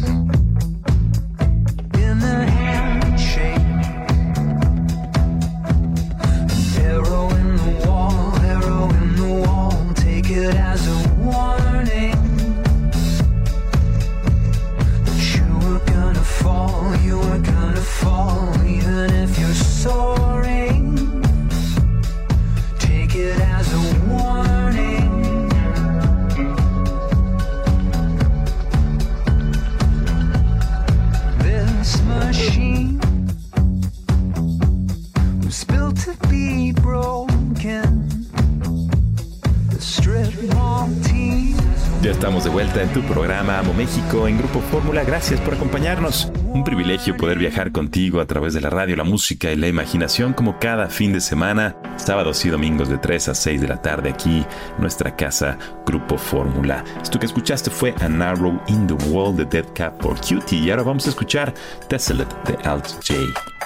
in the handshake. Arrow in the wall, arrow in the wall, take it as a warning that you were gonna fall, you were gonna fall, even if you're soaring. Take it as a warning. Machine was built to be broken. The strip mall team. Ya estamos de vuelta en tu programa Amo México en Grupo Fórmula. Gracias por acompañarnos. Un privilegio poder viajar contigo a través de la radio, la música y la imaginación como cada fin de semana, sábados y domingos de tres a seis de la tarde aquí, nuestra casa Grupo Fórmula. Esto que escuchaste fue An Arrow in the Wall de Dead Cat for Cutie y ahora vamos a escuchar Desolate de Alt J.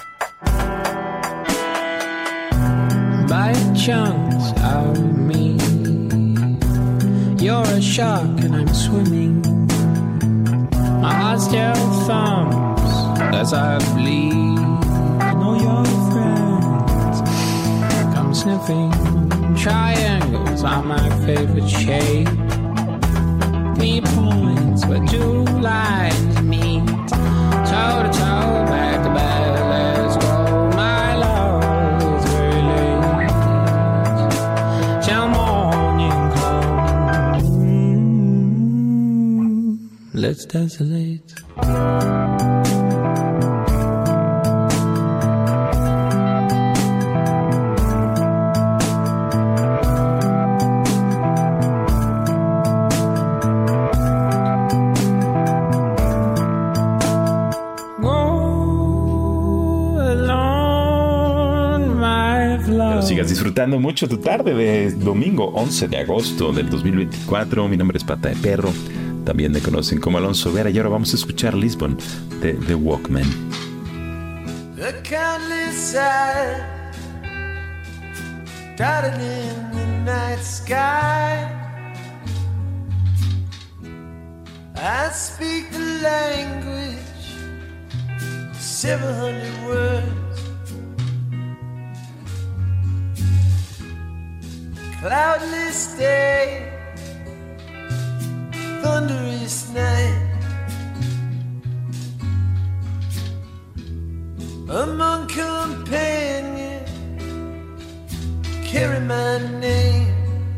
By chunks out of me, you're a shark and I'm swimming. My heart still thumps as I bleed. I know your friends come sniffing. Triangles are my favorite shape. Three points where two lines meet. Toe to toe, back to back, let's go. My love is very late till morning comes. Let's desolate. sigas disfrutando mucho tu tarde de domingo once de agosto del dos mil veinticuatro. Mi nombre es Pata de Perro. También me conocen como Alonso Vera. Y ahora vamos a escuchar Lisbon de The Walkmen. The countless side, dotted in the night sky. I speak the language, seven hundred words. Cloudless day, thunderous night. Among companions, carry my name.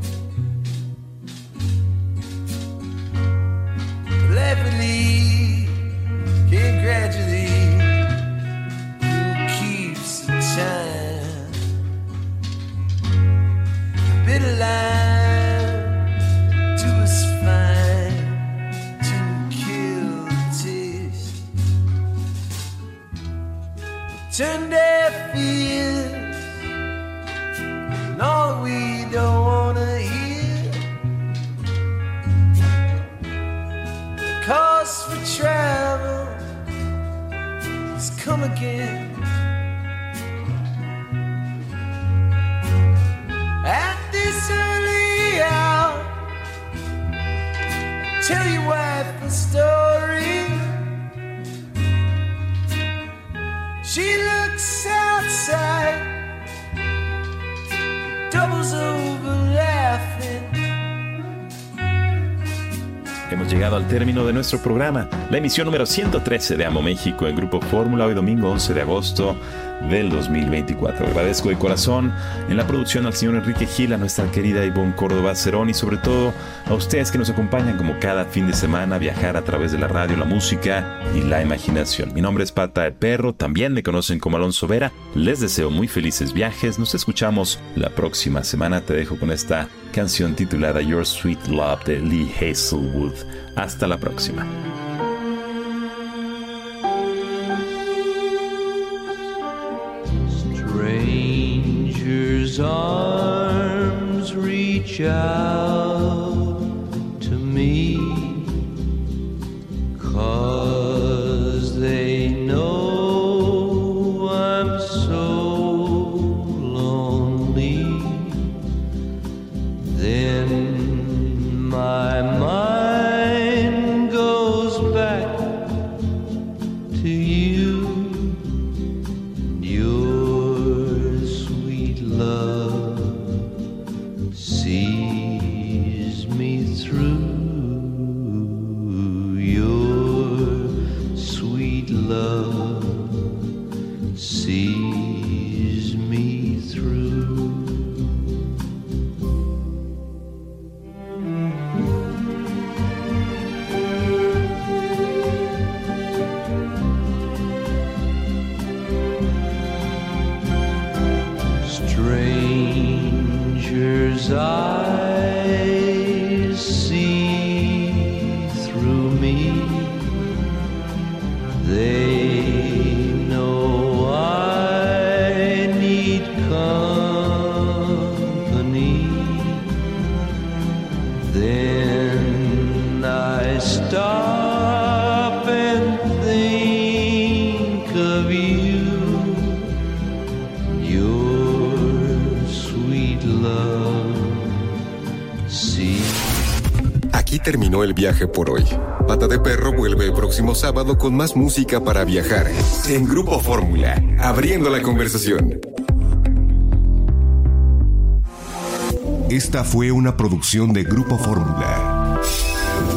Rapidly, came gradually. Who keeps the time? Bitter line to us fine to kill the taste. Turn deaf ears, and all we don't wanna hear. The cost for travel has come again. At this early hour, tell your wife a story. She looks outside, doubles over laughing. Hemos llegado al término de nuestro programa, la emisión número ciento trece de Amo México en Grupo Fórmula, hoy domingo once de agosto del dos mil veinticuatro. Agradezco de corazón en la producción al señor Enrique Gil, a nuestra querida Ivonne Córdoba Cerón y sobre todo a ustedes que nos acompañan como cada fin de semana a viajar a través de la radio, la música y la imaginación. Mi nombre es Pata de Perro, también me conocen como Alonso Vera. Les deseo muy felices viajes. Nos escuchamos la próxima semana. Te dejo con esta canción titulada Your Sweet Love de Lee Hazelwood. Hasta la próxima. Strangers' arms reach out to me, 'cause they know I'm so lonely. Then my mind goes back to you and your sweet love sees me through. Your sweet love sees me through. Strangers' eyes see through me. They know I need company. Then I stop and think of you. Your sweet love. See. Aquí terminó el viaje por hoy. Pata de Perro vuelve el próximo sábado con más música para viajar en Grupo Fórmula, abriendo la conversación. Esta fue una producción de Grupo Fórmula.